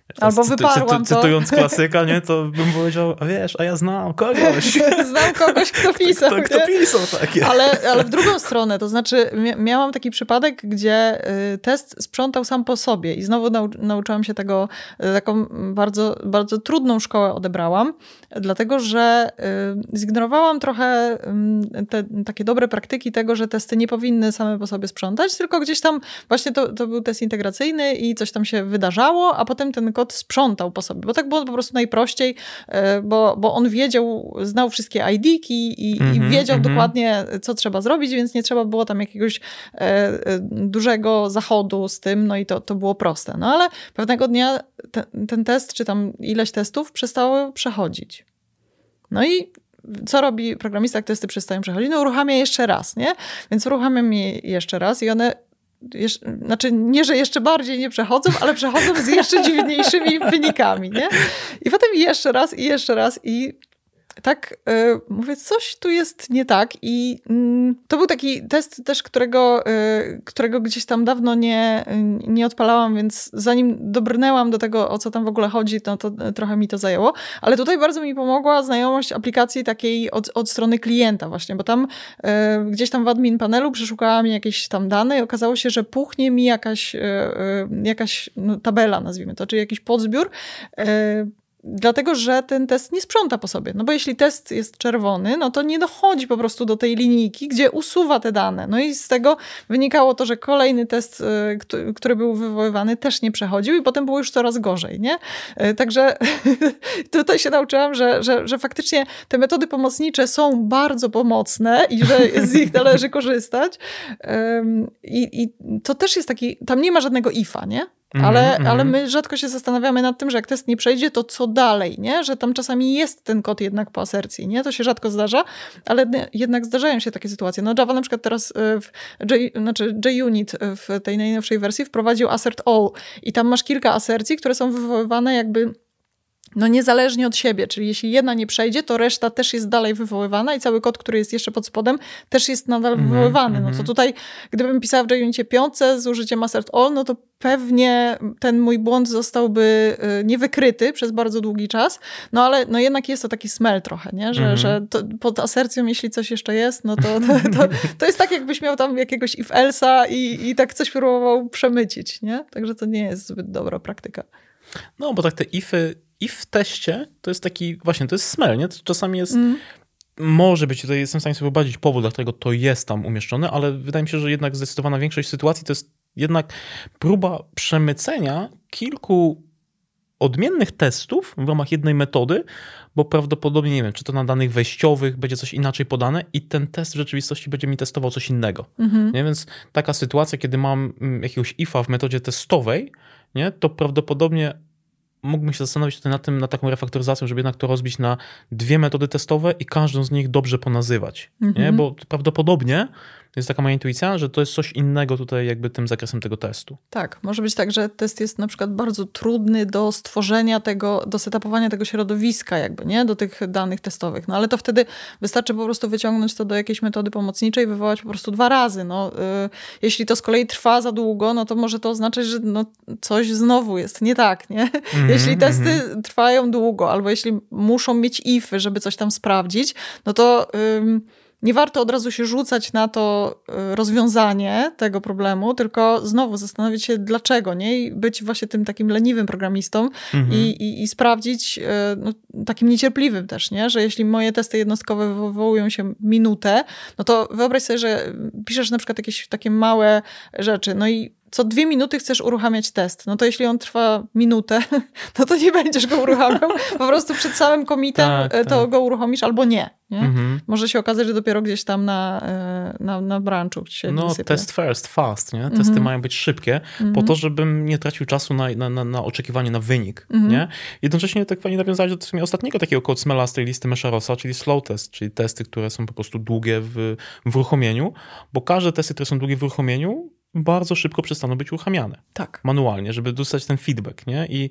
B: Albo wyparłam
A: to. Cytując klasyka, nie, to bym powiedział, a wiesz, a ja znam kogoś.
B: Znam kogoś, kto pisał.
A: Kto, kto pisał takie.
B: Ale, ale w drugą stronę, to znaczy miałam taki przypadek, gdzie test sprzątał sam po sobie i znowu nau, nauczyłam się tego, taką bardzo, bardzo trudną szkołę odebrałam, dlatego, że zignorowałam trochę te takie dobre praktyki tego, że testy nie powinny same po sobie sprzątać, tylko gdzieś tam właśnie to, to był test integracyjny i coś tam się wydarzało, a potem ten kod sprzątał po sobie, bo tak było po prostu najprościej, bo, bo on wiedział, znał wszystkie I D-ki i, mm-hmm, i wiedział mm-hmm. dokładnie, co trzeba zrobić, więc nie trzeba było tam jakiegoś e, dużego zachodu z tym, no i to, to było proste. No ale pewnego dnia te, ten test, czy tam ileś testów przestało przechodzić. No i co robi programista, jak testy przestają przechodzić? No uruchamia jeszcze raz, nie? Więc uruchamiam je jeszcze raz i one Jeszcze, znaczy nie, że jeszcze bardziej nie przechodzą, ale przechodzą z jeszcze dziwniejszymi wynikami, nie? I potem jeszcze raz i jeszcze raz i tak y, mówię, coś tu jest nie tak i y, to był taki test też, którego, y, którego gdzieś tam dawno nie, y, nie odpalałam, więc zanim dobrnęłam do tego, o co tam w ogóle chodzi, to, to trochę mi to zajęło, ale tutaj bardzo mi pomogła znajomość aplikacji takiej od, od strony klienta właśnie, bo tam y, gdzieś tam w admin panelu przeszukałam jakieś tam dane i okazało się, że puchnie mi jakaś, y, y, jakaś no, tabela, nazwijmy to, czyli jakiś podzbiór, y, dlatego, że ten test nie sprząta po sobie. No bo jeśli test jest czerwony, no to nie dochodzi po prostu do tej linijki, gdzie usuwa te dane. No i z tego wynikało to, że kolejny test, który był wywoływany, też nie przechodził i potem było już coraz gorzej, nie? Także tutaj się nauczyłam, że, że, że faktycznie te metody pomocnicze są bardzo pomocne i że z nich należy korzystać. I, i to też jest taki, tam nie ma żadnego ifa, nie? Ale, mm-hmm. ale my rzadko się zastanawiamy nad tym, że jak test nie przejdzie, to co dalej, nie? Że tam czasami jest ten kod jednak po asercji, nie? To się rzadko zdarza, ale jednak zdarzają się takie sytuacje. No Java na przykład teraz w J, znaczy JUnit w tej najnowszej wersji wprowadził assert all i tam masz kilka asercji, które są wywoływane jakby no niezależnie od siebie, czyli jeśli jedna nie przejdzie, to reszta też jest dalej wywoływana i cały kod, który jest jeszcze pod spodem, też jest nadal mm-hmm, wywoływany. No to tutaj, gdybym pisała w JUnicie piątce z użyciem assert all, no to pewnie ten mój błąd zostałby niewykryty przez bardzo długi czas, no ale no jednak jest to taki smell trochę, nie? Że, mm-hmm. że to, pod asercją, jeśli coś jeszcze jest, no to, to, to, to jest tak, jakbyś miał tam jakiegoś if-else'a i, i tak coś próbował przemycić, nie? Także to nie jest zbyt dobra praktyka.
A: No, bo tak te ify i w teście to jest taki, właśnie, to jest smell, nie? To czasami jest, mm. może być, tutaj jestem w stanie sobie wyobrazić powód, dlaczego to jest tam umieszczone, ale wydaje mi się, że jednak zdecydowana większość sytuacji to jest jednak próba przemycenia kilku odmiennych testów w ramach jednej metody, bo prawdopodobnie, nie wiem, czy to na danych wejściowych będzie coś inaczej podane i ten test w rzeczywistości będzie mi testował coś innego. Mm-hmm. Nie? Więc taka sytuacja, kiedy mam jakiegoś ifa w metodzie testowej, nie? To prawdopodobnie mógłbym się zastanowić tutaj nad tym, na taką refaktoryzacją, żeby jednak to rozbić na dwie metody testowe i każdą z nich dobrze ponazywać. Mm-hmm. Nie? Bo prawdopodobnie jest taka moja intuicja, że to jest coś innego tutaj jakby tym zakresem tego testu.
B: Tak, może być tak, że test jest na przykład bardzo trudny do stworzenia tego, do setupowania tego środowiska jakby, nie? Do tych danych testowych. No ale to wtedy wystarczy po prostu wyciągnąć to do jakiejś metody pomocniczej i wywołać po prostu dwa razy. No, yy, jeśli to z kolei trwa za długo, no to może to oznaczać, że no, coś znowu jest nie tak, nie? Mm-hmm, jeśli testy mm-hmm. trwają długo, albo jeśli muszą mieć ify, żeby coś tam sprawdzić, no to Yy, nie warto od razu się rzucać na to rozwiązanie tego problemu, tylko znowu zastanowić się dlaczego, nie? I być właśnie tym takim leniwym programistą mhm. i, i, i sprawdzić, no, takim niecierpliwym też, nie? Że jeśli moje testy jednostkowe wywołują się minutę, no to wyobraź sobie, że piszesz na przykład jakieś takie małe rzeczy, no i co dwie minuty chcesz uruchamiać test. No to jeśli on trwa minutę, no to nie będziesz go uruchamiał. Po prostu przed samym commitem tak, to tak. go uruchomisz albo nie. nie? Mhm. Może się okazać, że dopiero gdzieś tam na, na, na branchu się
A: No
B: wysypie.
A: Test first, fast. Nie? Testy mhm. mają być szybkie, mhm. po to, żebym nie tracił czasu na, na, na, na oczekiwanie na wynik. Mhm. Nie? Jednocześnie tak fajnie nawiązać do sumie ostatniego takiego code smella z tej listy Mesharosa, czyli slow test, czyli testy, które są po prostu długie w, w uruchomieniu, bo każde testy, które są długie w uruchomieniu, bardzo szybko przestaną być uruchamiane.
B: Tak.
A: Manualnie, żeby dostać ten feedback, nie? I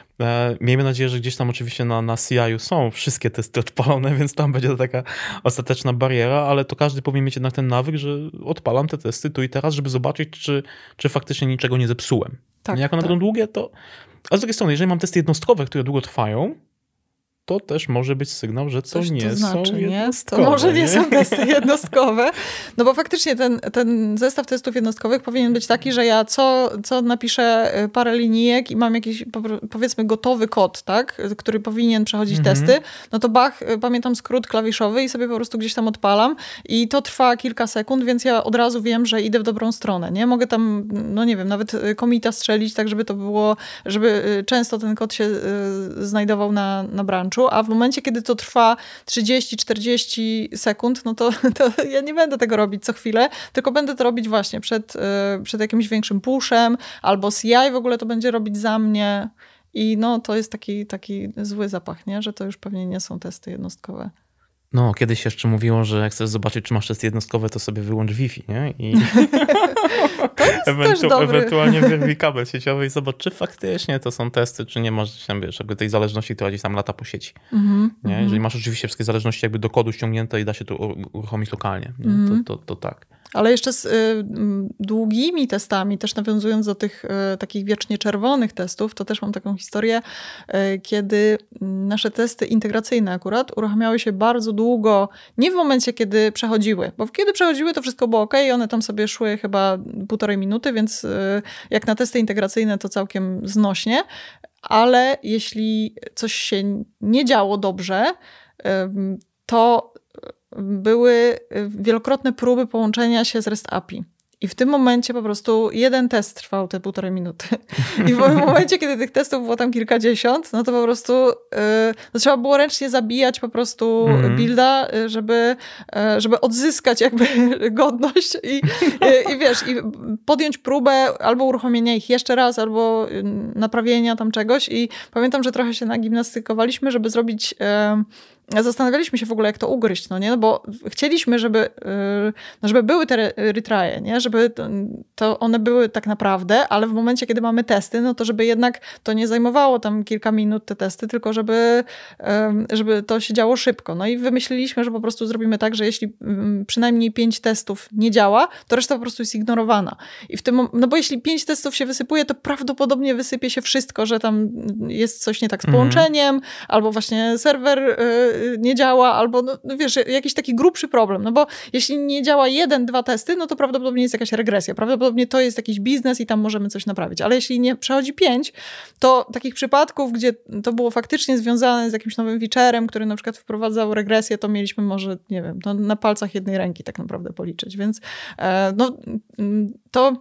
A: e, miejmy nadzieję, że gdzieś tam oczywiście na, na C I u są wszystkie testy odpalone, więc tam będzie to taka ostateczna bariera, ale to każdy powinien mieć jednak ten nawyk, że odpalam te testy tu i teraz, żeby zobaczyć, czy, czy faktycznie niczego nie zepsułem.
B: Tak,
A: jak one
B: tak.
A: będą długie, to... A z drugiej strony, jeżeli mam testy jednostkowe, które długo trwają, to też może być sygnał, że to
B: Coś
A: nie
B: to znaczy,
A: są
B: nie?
A: jednostkowe.
B: To może nie,
A: nie
B: są testy jednostkowe. No bo faktycznie ten, ten zestaw testów jednostkowych powinien być taki, że ja co, co napiszę parę linijek i mam jakiś, powiedzmy, gotowy kod, tak? Który powinien przechodzić
A: Mhm.
B: testy, no to bach, pamiętam skrót klawiszowy i sobie po prostu gdzieś tam odpalam i to trwa kilka sekund, więc ja od razu wiem, że idę w dobrą stronę, nie? Mogę tam, no nie wiem, nawet commita strzelić, tak żeby to było, żeby często ten kod się znajdował na, na branchu, a w momencie, kiedy to trwa trzydzieści czterdzieści sekund, no to, to ja nie będę tego robić co chwilę, tylko będę to robić właśnie przed, przed jakimś większym pushem, albo C I w ogóle to będzie robić za mnie i no to jest taki, taki zły zapach, nie? Że to już pewnie nie są testy jednostkowe.
A: No, kiedyś jeszcze mówiło, że jak chcesz zobaczyć, czy masz testy jednostkowe, to sobie wyłącz Wi-Fi, nie? I
B: to jest Ewentu- też dobry.
A: Ewentualnie wyrwij kabel sieciowy i zobacz, czy faktycznie to są testy, czy nie masz tam, wiesz, jakby tej zależności, która gdzieś tam lata po sieci. Mm-hmm, nie? Jeżeli mm-hmm. masz oczywiście wszystkie zależności jakby do kodu ściągnięte i da się to uruchomić lokalnie, mm-hmm. to, to, to tak.
B: Ale jeszcze z y, długimi testami, też nawiązując do tych y, takich wiecznie czerwonych testów, to też mam taką historię, y, kiedy nasze testy integracyjne akurat uruchamiały się bardzo długo, nie w momencie, kiedy przechodziły, bo kiedy przechodziły, to wszystko było ok, one tam sobie szły chyba półtorej minuty, więc y, jak na testy integracyjne to całkiem znośnie, ale jeśli coś się nie działo dobrze, y, to były wielokrotne próby połączenia się z REST A P I. I w tym momencie po prostu jeden test trwał te półtorej minuty. I w momencie, kiedy tych testów było tam kilkadziesiąt, no to po prostu yy, no trzeba było ręcznie zabijać po prostu mm. builda, żeby, yy, żeby odzyskać jakby godność i, yy, i wiesz, i podjąć próbę albo uruchomienia ich jeszcze raz, albo naprawienia tam czegoś. I pamiętam, że trochę się nagimnastykowaliśmy, żeby zrobić... Yy, Zastanawialiśmy się w ogóle, jak to ugryźć, no nie? No bo chcieliśmy, żeby, no żeby były te retry'e, nie? Żeby to, to one były tak naprawdę, ale w momencie, kiedy mamy testy, no to żeby jednak to nie zajmowało tam kilka minut te testy, tylko żeby, żeby to się działo szybko. No i wymyśliliśmy, że po prostu zrobimy tak, że jeśli przynajmniej pięć testów nie działa, to reszta po prostu jest ignorowana. I w tym, no bo jeśli pięć testów się wysypuje, to prawdopodobnie wysypie się wszystko, że tam jest coś nie tak z połączeniem, mhm. albo właśnie serwer nie działa, albo no, wiesz, jakiś taki grubszy problem, no bo jeśli nie działa jeden, dwa testy, no to prawdopodobnie jest jakaś regresja, prawdopodobnie to jest jakiś biznes i tam możemy coś naprawić, ale jeśli nie przechodzi pięć, to takich przypadków, gdzie to było faktycznie związane z jakimś nowym featurem, który na przykład wprowadzał regresję, to mieliśmy może, nie wiem, no, na palcach jednej ręki tak naprawdę policzyć, więc no to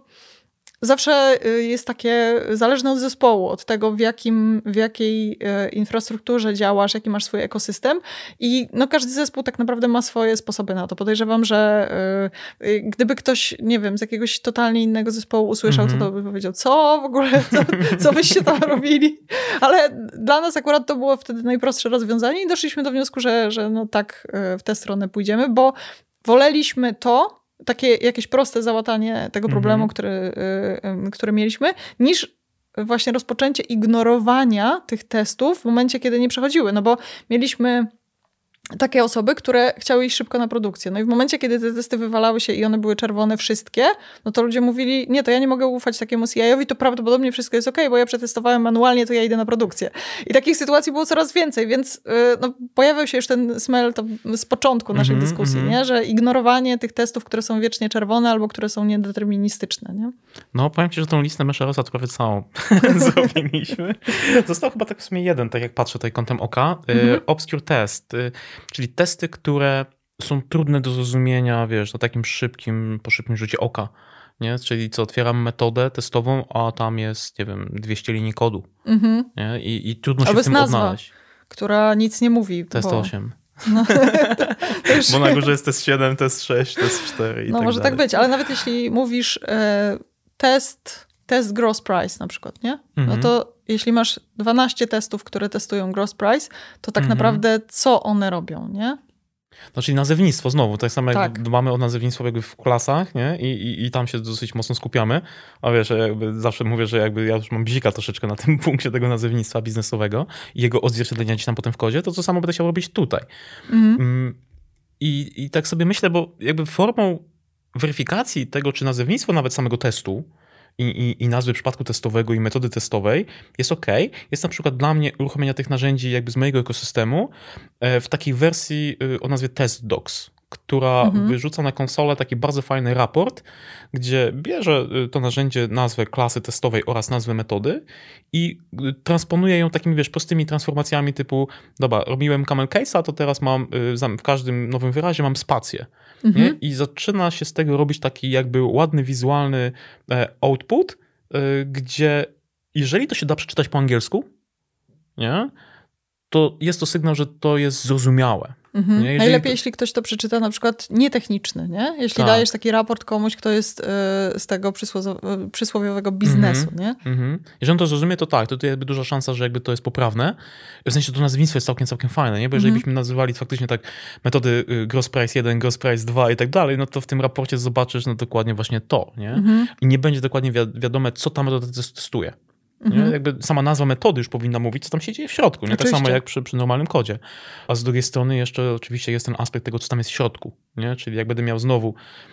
B: zawsze jest takie zależne od zespołu, od tego w, jakim, w jakiej infrastrukturze działasz, jaki masz swój ekosystem i no każdy zespół tak naprawdę ma swoje sposoby na to. Podejrzewam, że y, gdyby ktoś, nie wiem, z jakiegoś totalnie innego zespołu usłyszał, mm-hmm. to, to by powiedział, co w ogóle, co, co byście tam robili? Ale dla nas akurat to było wtedy najprostsze rozwiązanie i doszliśmy do wniosku, że, że no tak w tę stronę pójdziemy, bo woleliśmy to, takie jakieś proste załatanie tego problemu, mhm. który, y, y, który mieliśmy, niż właśnie rozpoczęcie ignorowania tych testów w momencie, kiedy nie przechodziły. No bo mieliśmy takie osoby, które chciały iść szybko na produkcję. No i w momencie, kiedy te testy wywalały się i one były czerwone wszystkie, no to ludzie mówili, nie, to ja nie mogę ufać takiemu C I owi, to prawdopodobnie wszystko jest okej, okay, bo ja przetestowałem manualnie, to ja idę na produkcję. I takich sytuacji było coraz więcej, więc no, pojawił się już ten smell to z początku naszej mm-hmm, dyskusji, mm-hmm. nie? Że ignorowanie tych testów, które są wiecznie czerwone albo które są niedeterministyczne. Nie?
A: No, powiem ci, że tą listę Mesherosa to prawie całą zrobiliśmy. Został chyba tak w sumie jeden, tak jak patrzę tutaj kątem oka. Mm-hmm. Obscure test, czyli testy, które są trudne do zrozumienia, wiesz, na takim szybkim, po szybkim rzucie oka, nie? Czyli co, otwieram metodę testową, a tam jest, nie wiem, dwieście linii kodu, mm-hmm. nie? I, i trudno się
B: Albo
A: w tym
B: nazwa,
A: odnaleźć.
B: Która nic nie mówi.
A: Test
B: bo...
A: osiem.
B: No,
A: już... Bo na górze jest test siedem, test sześć, test cztery i
B: no
A: tak
B: może
A: dalej.
B: tak być, ale nawet jeśli mówisz e, test, test gross price na przykład, nie? Mm-hmm. No to jeśli masz dwanaście testów, które testują gross price, to tak mm-hmm. naprawdę co one robią, nie?
A: No, czyli nazewnictwo znowu, tak samo jak
B: tak.
A: dbamy o nazewnictwo jakby w klasach, nie? I, i, i tam się dosyć mocno skupiamy. A wiesz, jakby zawsze mówię, że jakby ja już mam bzika troszeczkę na tym punkcie tego nazewnictwa biznesowego i jego odzwierciedlenia gdzieś tam potem w kodzie, to to samo będę chciał robić tutaj. Mm. I, I tak sobie myślę, bo jakby formą weryfikacji tego, czy nazewnictwo nawet samego testu i, i, i nazwy przypadku testowego i metody testowej, jest ok. Jest na przykład dla mnie uruchomienia tych narzędzi jakby z mojego ekosystemu w takiej wersji o nazwie Test Docs, która mhm. wyrzuca na konsolę taki bardzo fajny raport, gdzie bierze to narzędzie, nazwę klasy testowej oraz nazwę metody i transponuje ją takimi, wiesz, prostymi transformacjami typu, dobra, robiłem camel case'a, to teraz mam w każdym nowym wyrazie mam spację. Mhm. Nie? I zaczyna się z tego robić taki jakby ładny, wizualny output, gdzie jeżeli to się da przeczytać po angielsku, nie? To jest to sygnał, że to jest zrozumiałe.
B: Mhm. Jeżeli Najlepiej, to... jeśli ktoś to przeczyta na przykład nietechniczny, nie? Jeśli tak. dajesz taki raport komuś, kto jest y, z tego przysło- przysłowiowego biznesu, mm-hmm. nie?
A: Mm-hmm. Jeżeli on to zrozumie, to tak, to tu jest duża szansa, że jakby to jest poprawne. W sensie to nazewnictwo jest całkiem, całkiem fajne, nie? Bo jeżeli mm-hmm. byśmy nazywali faktycznie tak metody gross price jeden, gross price dwa i tak dalej, no to w tym raporcie zobaczysz no dokładnie właśnie to, nie? Mm-hmm. I nie będzie dokładnie wi- wiadome, co ta metoda testuje. Nie? Jakby sama nazwa metody już powinna mówić, co tam się dzieje w środku. Nie? Tak samo jak przy, przy normalnym kodzie. A z drugiej strony jeszcze oczywiście jest ten aspekt tego, co tam jest w środku. Nie? Czyli jak będę miał znowu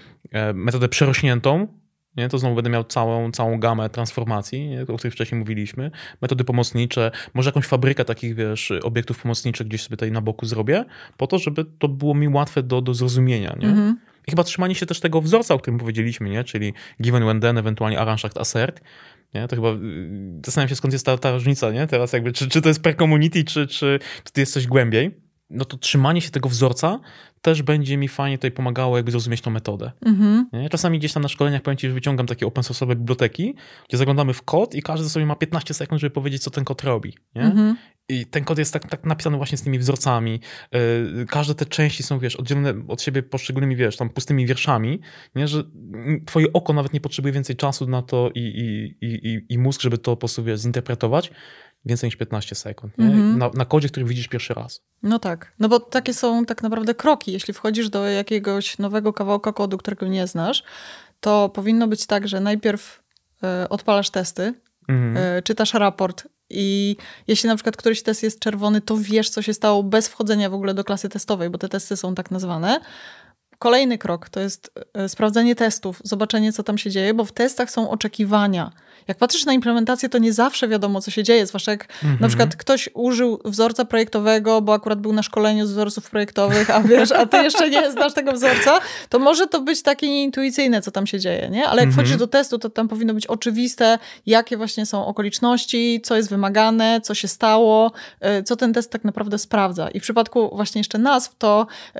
A: e, metodę przerośniętą, nie? To znowu będę miał całą, całą gamę transformacji, nie? O których wcześniej mówiliśmy. Metody pomocnicze, może jakąś fabrykę takich, wiesz, obiektów pomocniczych gdzieś sobie tutaj na boku zrobię, po to, żeby to było mi łatwe do, do zrozumienia. Nie? Mhm. I chyba trzymanie się też tego wzorca, o którym powiedzieliśmy, nie? Czyli given, when, then, ewentualnie arranged, assert. Nie? To chyba zastanawiam się, skąd jest ta, ta różnica, nie? Teraz jakby, czy, czy to jest pre-community, czy, czy, czy to jest coś głębiej. No to trzymanie się tego wzorca też będzie mi fajnie tutaj pomagało jakby zrozumieć tą metodę. Mhm. Nie? Czasami gdzieś tam na szkoleniach powiem ci, że wyciągam takie open source'owe biblioteki, gdzie zaglądamy w kod i każdy sobie ma piętnaście sekund, żeby powiedzieć, co ten kod robi. Nie? Mhm. I ten kod jest tak, tak napisany właśnie z tymi wzorcami. Yy, każde te części są, wiesz, oddzielone od siebie poszczególnymi, wiesz, tam pustymi wierszami, nie? Że twoje oko nawet nie potrzebuje więcej czasu na to i, i, i, i mózg, żeby to po prostu, wiesz, zinterpretować. Więcej niż piętnaście sekund. Nie? Mm-hmm. Na, na kodzie, który widzisz pierwszy raz.
B: No tak. No bo takie są tak naprawdę kroki. Jeśli wchodzisz do jakiegoś nowego kawałka kodu, którego nie znasz, to powinno być tak, że najpierw y, odpalasz testy, mm-hmm. y, czytasz raport i jeśli na przykład któryś test jest czerwony, to wiesz, co się stało bez wchodzenia w ogóle do klasy testowej, bo te testy są tak nazwane. Kolejny krok to jest sprawdzenie testów, zobaczenie, co tam się dzieje, bo w testach są oczekiwania. Jak patrzysz na implementację, to nie zawsze wiadomo, co się dzieje, zwłaszcza jak mm-hmm. na przykład ktoś użył wzorca projektowego, bo akurat był na szkoleniu z wzorców projektowych, a wiesz, a ty jeszcze nie znasz tego wzorca, to może to być takie nieintuicyjne, co tam się dzieje, nie? Ale jak mm-hmm. wchodzisz do testu, to tam powinno być oczywiste, jakie właśnie są okoliczności, co jest wymagane, co się stało, co ten test tak naprawdę sprawdza. I w przypadku właśnie jeszcze nazw, to yy,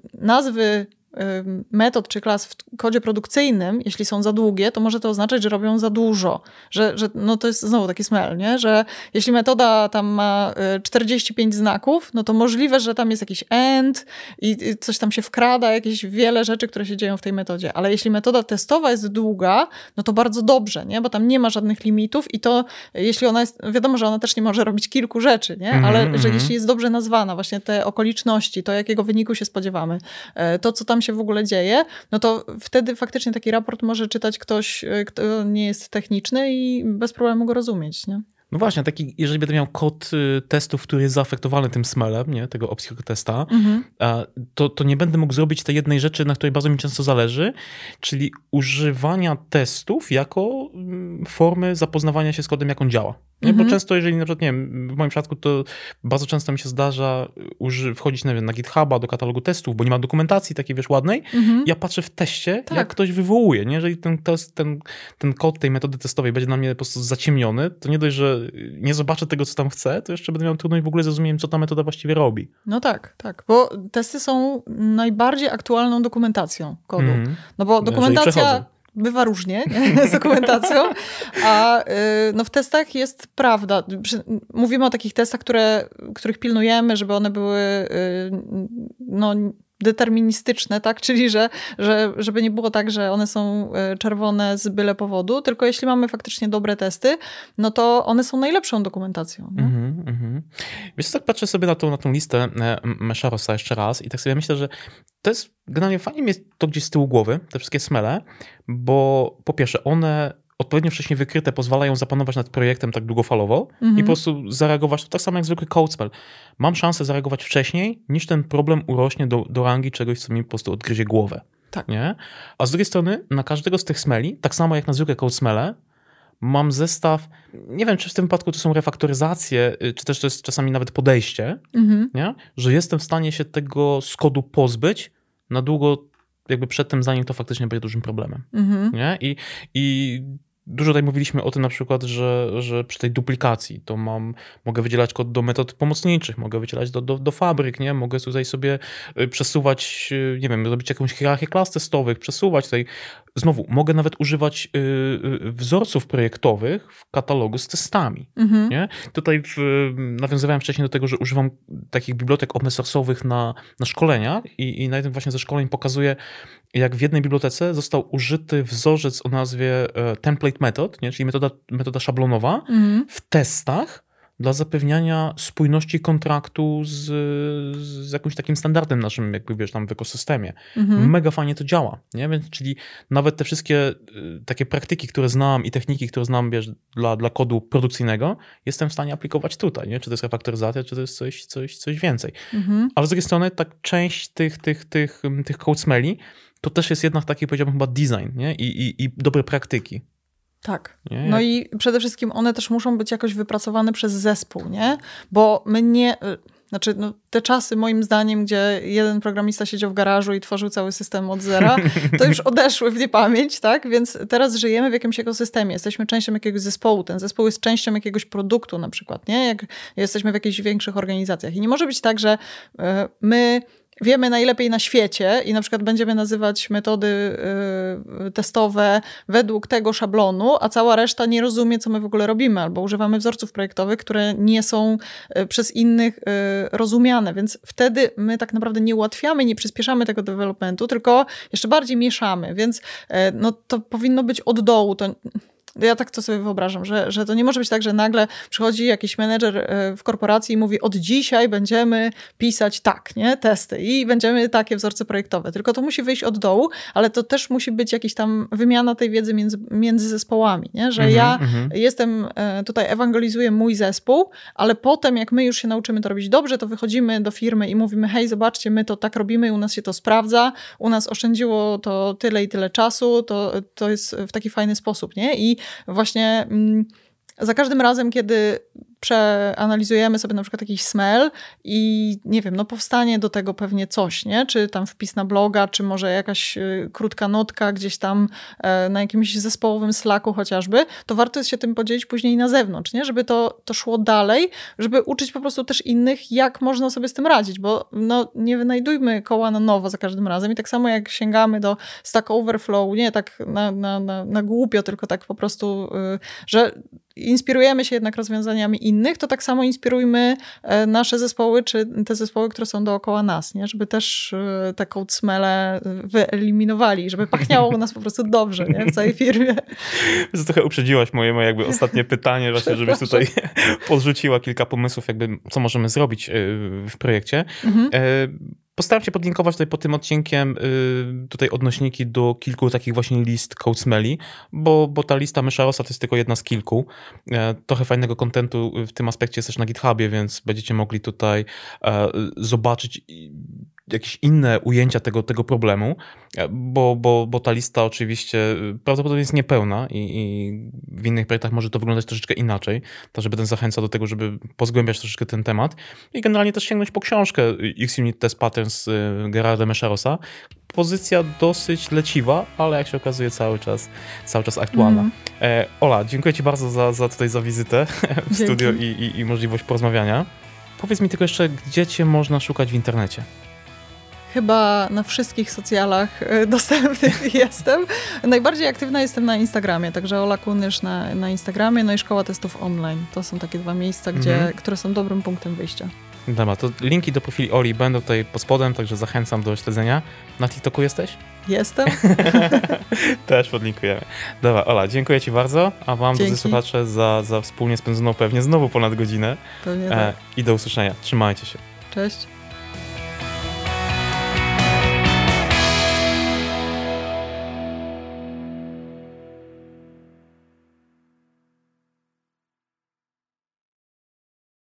B: nazwy metod czy klas w kodzie produkcyjnym, jeśli są za długie, to może to oznaczać, że robią za dużo. Że, że no to jest znowu taki smell, nie? Że jeśli metoda tam ma czterdzieści pięć znaków, no to możliwe, że tam jest jakiś end i coś tam się wkrada, jakieś wiele rzeczy, które się dzieją w tej metodzie. Ale jeśli metoda testowa jest długa, no to bardzo dobrze, nie? Bo tam nie ma żadnych limitów i to, jeśli ona jest, wiadomo, że ona też nie może robić kilku rzeczy, nie? Ale mm-hmm. że jeśli jest dobrze nazwana, właśnie te okoliczności, to jakiego wyniku się spodziewamy, to co tam się w ogóle dzieje, no to wtedy faktycznie taki raport może czytać ktoś, kto nie jest techniczny i bez problemu go rozumieć, nie?
A: No właśnie, taki, jeżeli będę miał kod testów, który jest zaafektowany tym smelem, nie, tego obscure testa, mhm. to, to nie będę mógł zrobić tej jednej rzeczy, na której bardzo mi często zależy, czyli używania testów jako formy zapoznawania się z kodem, jak on działa. Nie? Mhm. Bo często, jeżeli na przykład, nie wiem, w moim przypadku to bardzo często mi się zdarza uży- wchodzić nie wiem, na GitHuba do katalogu testów, bo nie ma dokumentacji takiej, wiesz, ładnej. Mhm. Ja patrzę w teście, tak. jak ktoś wywołuje. Nie? Jeżeli ten, test, ten, ten kod tej metody testowej będzie na mnie po prostu zaciemniony, to nie dość, że nie zobaczę tego, co tam chcę, to jeszcze będę miał trudność w ogóle zrozumieć, co ta metoda właściwie robi.
B: No tak, tak, bo testy są najbardziej aktualną dokumentacją kodu. Mm. No bo dokumentacja bywa różnie nie? z dokumentacją, a no, w testach jest prawda. Mówimy o takich testach, które, których pilnujemy, żeby one były no, deterministyczne, tak? Czyli że, że żeby nie było tak, że one są czerwone z byle powodu, tylko jeśli mamy faktycznie dobre testy, no to one są najlepszą dokumentacją.
A: Mm-hmm, mm-hmm. Wiesz co, tak patrzę sobie na tą, na tą listę Mesharosa jeszcze raz i tak sobie myślę, że to jest generalnie fajnie mieć to gdzieś z tyłu głowy, te wszystkie smele, bo po pierwsze one odpowiednio wcześnie wykryte pozwalają zapanować nad projektem tak długofalowo mm-hmm. i po prostu zareagować, to tak samo jak zwykły code spell. Mam szansę zareagować wcześniej, niż ten problem urośnie do, do rangi czegoś, co mi po prostu odgryzie głowę.
B: Tak.
A: Nie? A z drugiej strony na każdego z tych smeli, tak samo jak na zwykłe code smele, mam zestaw, nie wiem, czy w tym wypadku to są refaktoryzacje, czy też to jest czasami nawet podejście, mhm. nie? Że jestem w stanie się tego z kodu pozbyć na długo, jakby przed tym, zanim to faktycznie będzie dużym problemem. Mhm. Nie? I, i dużo tutaj mówiliśmy o tym na przykład, że, że przy tej duplikacji to mam, mogę wydzielać kod do metod pomocniczych, mogę wydzielać do, do, do fabryk, nie? Mogę tutaj sobie przesuwać, nie wiem, robić jakąś hierarchię klas testowych, przesuwać tutaj. Znowu, mogę nawet używać y, wzorców projektowych w katalogu z testami. Mhm. Nie? Tutaj w, nawiązywałem wcześniej do tego, że używam takich bibliotek open source'owych na, na szkoleniach i, i na jednym właśnie ze szkoleń pokazuję, jak w jednej bibliotece został użyty wzorzec o nazwie e, template method, nie? Czyli metoda, metoda szablonowa mhm. w testach dla zapewniania spójności kontraktu z, z jakimś takim standardem naszym, jakby wiesz, tam w ekosystemie. Mhm. Mega fajnie to działa, nie? Więc, czyli nawet te wszystkie y, takie praktyki, które znam i techniki, które znam, wiesz, dla, dla kodu produkcyjnego, jestem w stanie aplikować tutaj, nie? Czy to jest refaktoryzacja, czy to jest coś, coś, coś więcej. Mhm. Ale z drugiej strony tak część tych, tych, tych, tych code smelli to też jest jednak taki, powiedziałbym, chyba design, nie? I, i, i dobre praktyki.
B: Tak. Nie? No i przede wszystkim one też muszą być jakoś wypracowane przez zespół, nie? Bo my nie... Znaczy, no, te czasy moim zdaniem, gdzie jeden programista siedział w garażu i tworzył cały system od zera, to już odeszły w niepamięć, tak? Więc teraz żyjemy w jakimś ekosystemie. Jesteśmy częścią jakiegoś zespołu. Ten zespół jest częścią jakiegoś produktu na przykład, nie? Jak jesteśmy w jakichś większych organizacjach. I nie może być tak, że my... wiemy najlepiej na świecie i na przykład będziemy nazywać metody y, testowe według tego szablonu, a cała reszta nie rozumie, co my w ogóle robimy, albo używamy wzorców projektowych, które nie są y, przez innych y, rozumiane, więc wtedy my tak naprawdę nie ułatwiamy, nie przyspieszamy tego developmentu, tylko jeszcze bardziej mieszamy, więc y, no, to powinno być od dołu. To... Ja tak to sobie wyobrażam, że, że to nie może być tak, że nagle przychodzi jakiś menedżer w korporacji i mówi, od dzisiaj będziemy pisać tak, nie, testy i będziemy takie wzorce projektowe. Tylko to musi wyjść od dołu, ale to też musi być jakaś tam wymiana tej wiedzy między, między zespołami, nie? Że mm-hmm, ja mm-hmm. jestem, tutaj ewangelizuję mój zespół, ale potem jak my już się nauczymy to robić dobrze, to wychodzimy do firmy i mówimy, hej, zobaczcie, my to tak robimy, u nas się to sprawdza, u nas oszczędziło to tyle i tyle czasu, to, to jest w taki fajny sposób, nie? I właśnie mm, za każdym razem, kiedy przeanalizujemy sobie na przykład jakiś smell i nie wiem, no powstanie do tego pewnie coś, nie? Czy tam wpis na bloga, czy może jakaś y, krótka notka gdzieś tam y, na jakimś zespołowym Slacku chociażby, to warto jest się tym podzielić później na zewnątrz, nie? Żeby to, to szło dalej, żeby uczyć po prostu też innych, jak można sobie z tym radzić, bo no, nie wynajdujmy koła na nowo za każdym razem i tak samo jak sięgamy do Stack Overflow, nie tak na, na, na, na głupio, tylko tak po prostu, y, że inspirujemy się jednak rozwiązaniami innych, to tak samo inspirujmy nasze zespoły, czy te zespoły, które są dookoła nas, nie? Żeby też te code smelle wyeliminowali, żeby pachniało u nas po prostu dobrze, nie? W całej firmie.
A: To trochę uprzedziłaś moje, moje jakby ostatnie pytanie, właśnie, żebyś tutaj podrzuciła kilka pomysłów, jakby co możemy zrobić w projekcie. Mhm. Postaram się podlinkować tutaj pod tym odcinkiem y, tutaj odnośniki do kilku takich właśnie list code smelli, bo, bo ta lista Mesharosa to jest tylko jedna z kilku. E, trochę fajnego kontentu w tym aspekcie jest też na GitHubie, więc będziecie mogli tutaj e, zobaczyć jakieś inne ujęcia tego, tego problemu, bo, bo, bo ta lista oczywiście prawdopodobnie jest niepełna i, i w innych projektach może to wyglądać troszeczkę inaczej, także będę zachęcał do tego, żeby pozgłębiać troszeczkę ten temat i generalnie też sięgnąć po książkę X-Unit Test Patterns Gerarda Mesharosa. Pozycja dosyć leciwa, ale jak się okazuje cały czas, cały czas aktualna. Mm. E, Ola, dziękuję Ci bardzo za, za tutaj za wizytę w Dzięki. studio i, i, i możliwość porozmawiania. Powiedz mi tylko jeszcze, gdzie Cię można szukać w internecie?
B: Chyba na wszystkich socjalach dostępnych jestem. Najbardziej aktywna jestem na Instagramie, także Ola Kunysz na, na Instagramie, no i Szkoła Testów Online. To są takie dwa miejsca, gdzie, mm-hmm. które są dobrym punktem wyjścia. Dobra, to linki do profili Oli będą tutaj pod spodem, także zachęcam do śledzenia. Na TikToku jesteś? Jestem. Też podlinkujemy. Dobra, Ola, dziękuję Ci bardzo, a Wam, drodzy słuchacze, za, za wspólnie spędzoną pewnie znowu ponad godzinę. Pewnie tak. E, I do usłyszenia. Trzymajcie się. Cześć.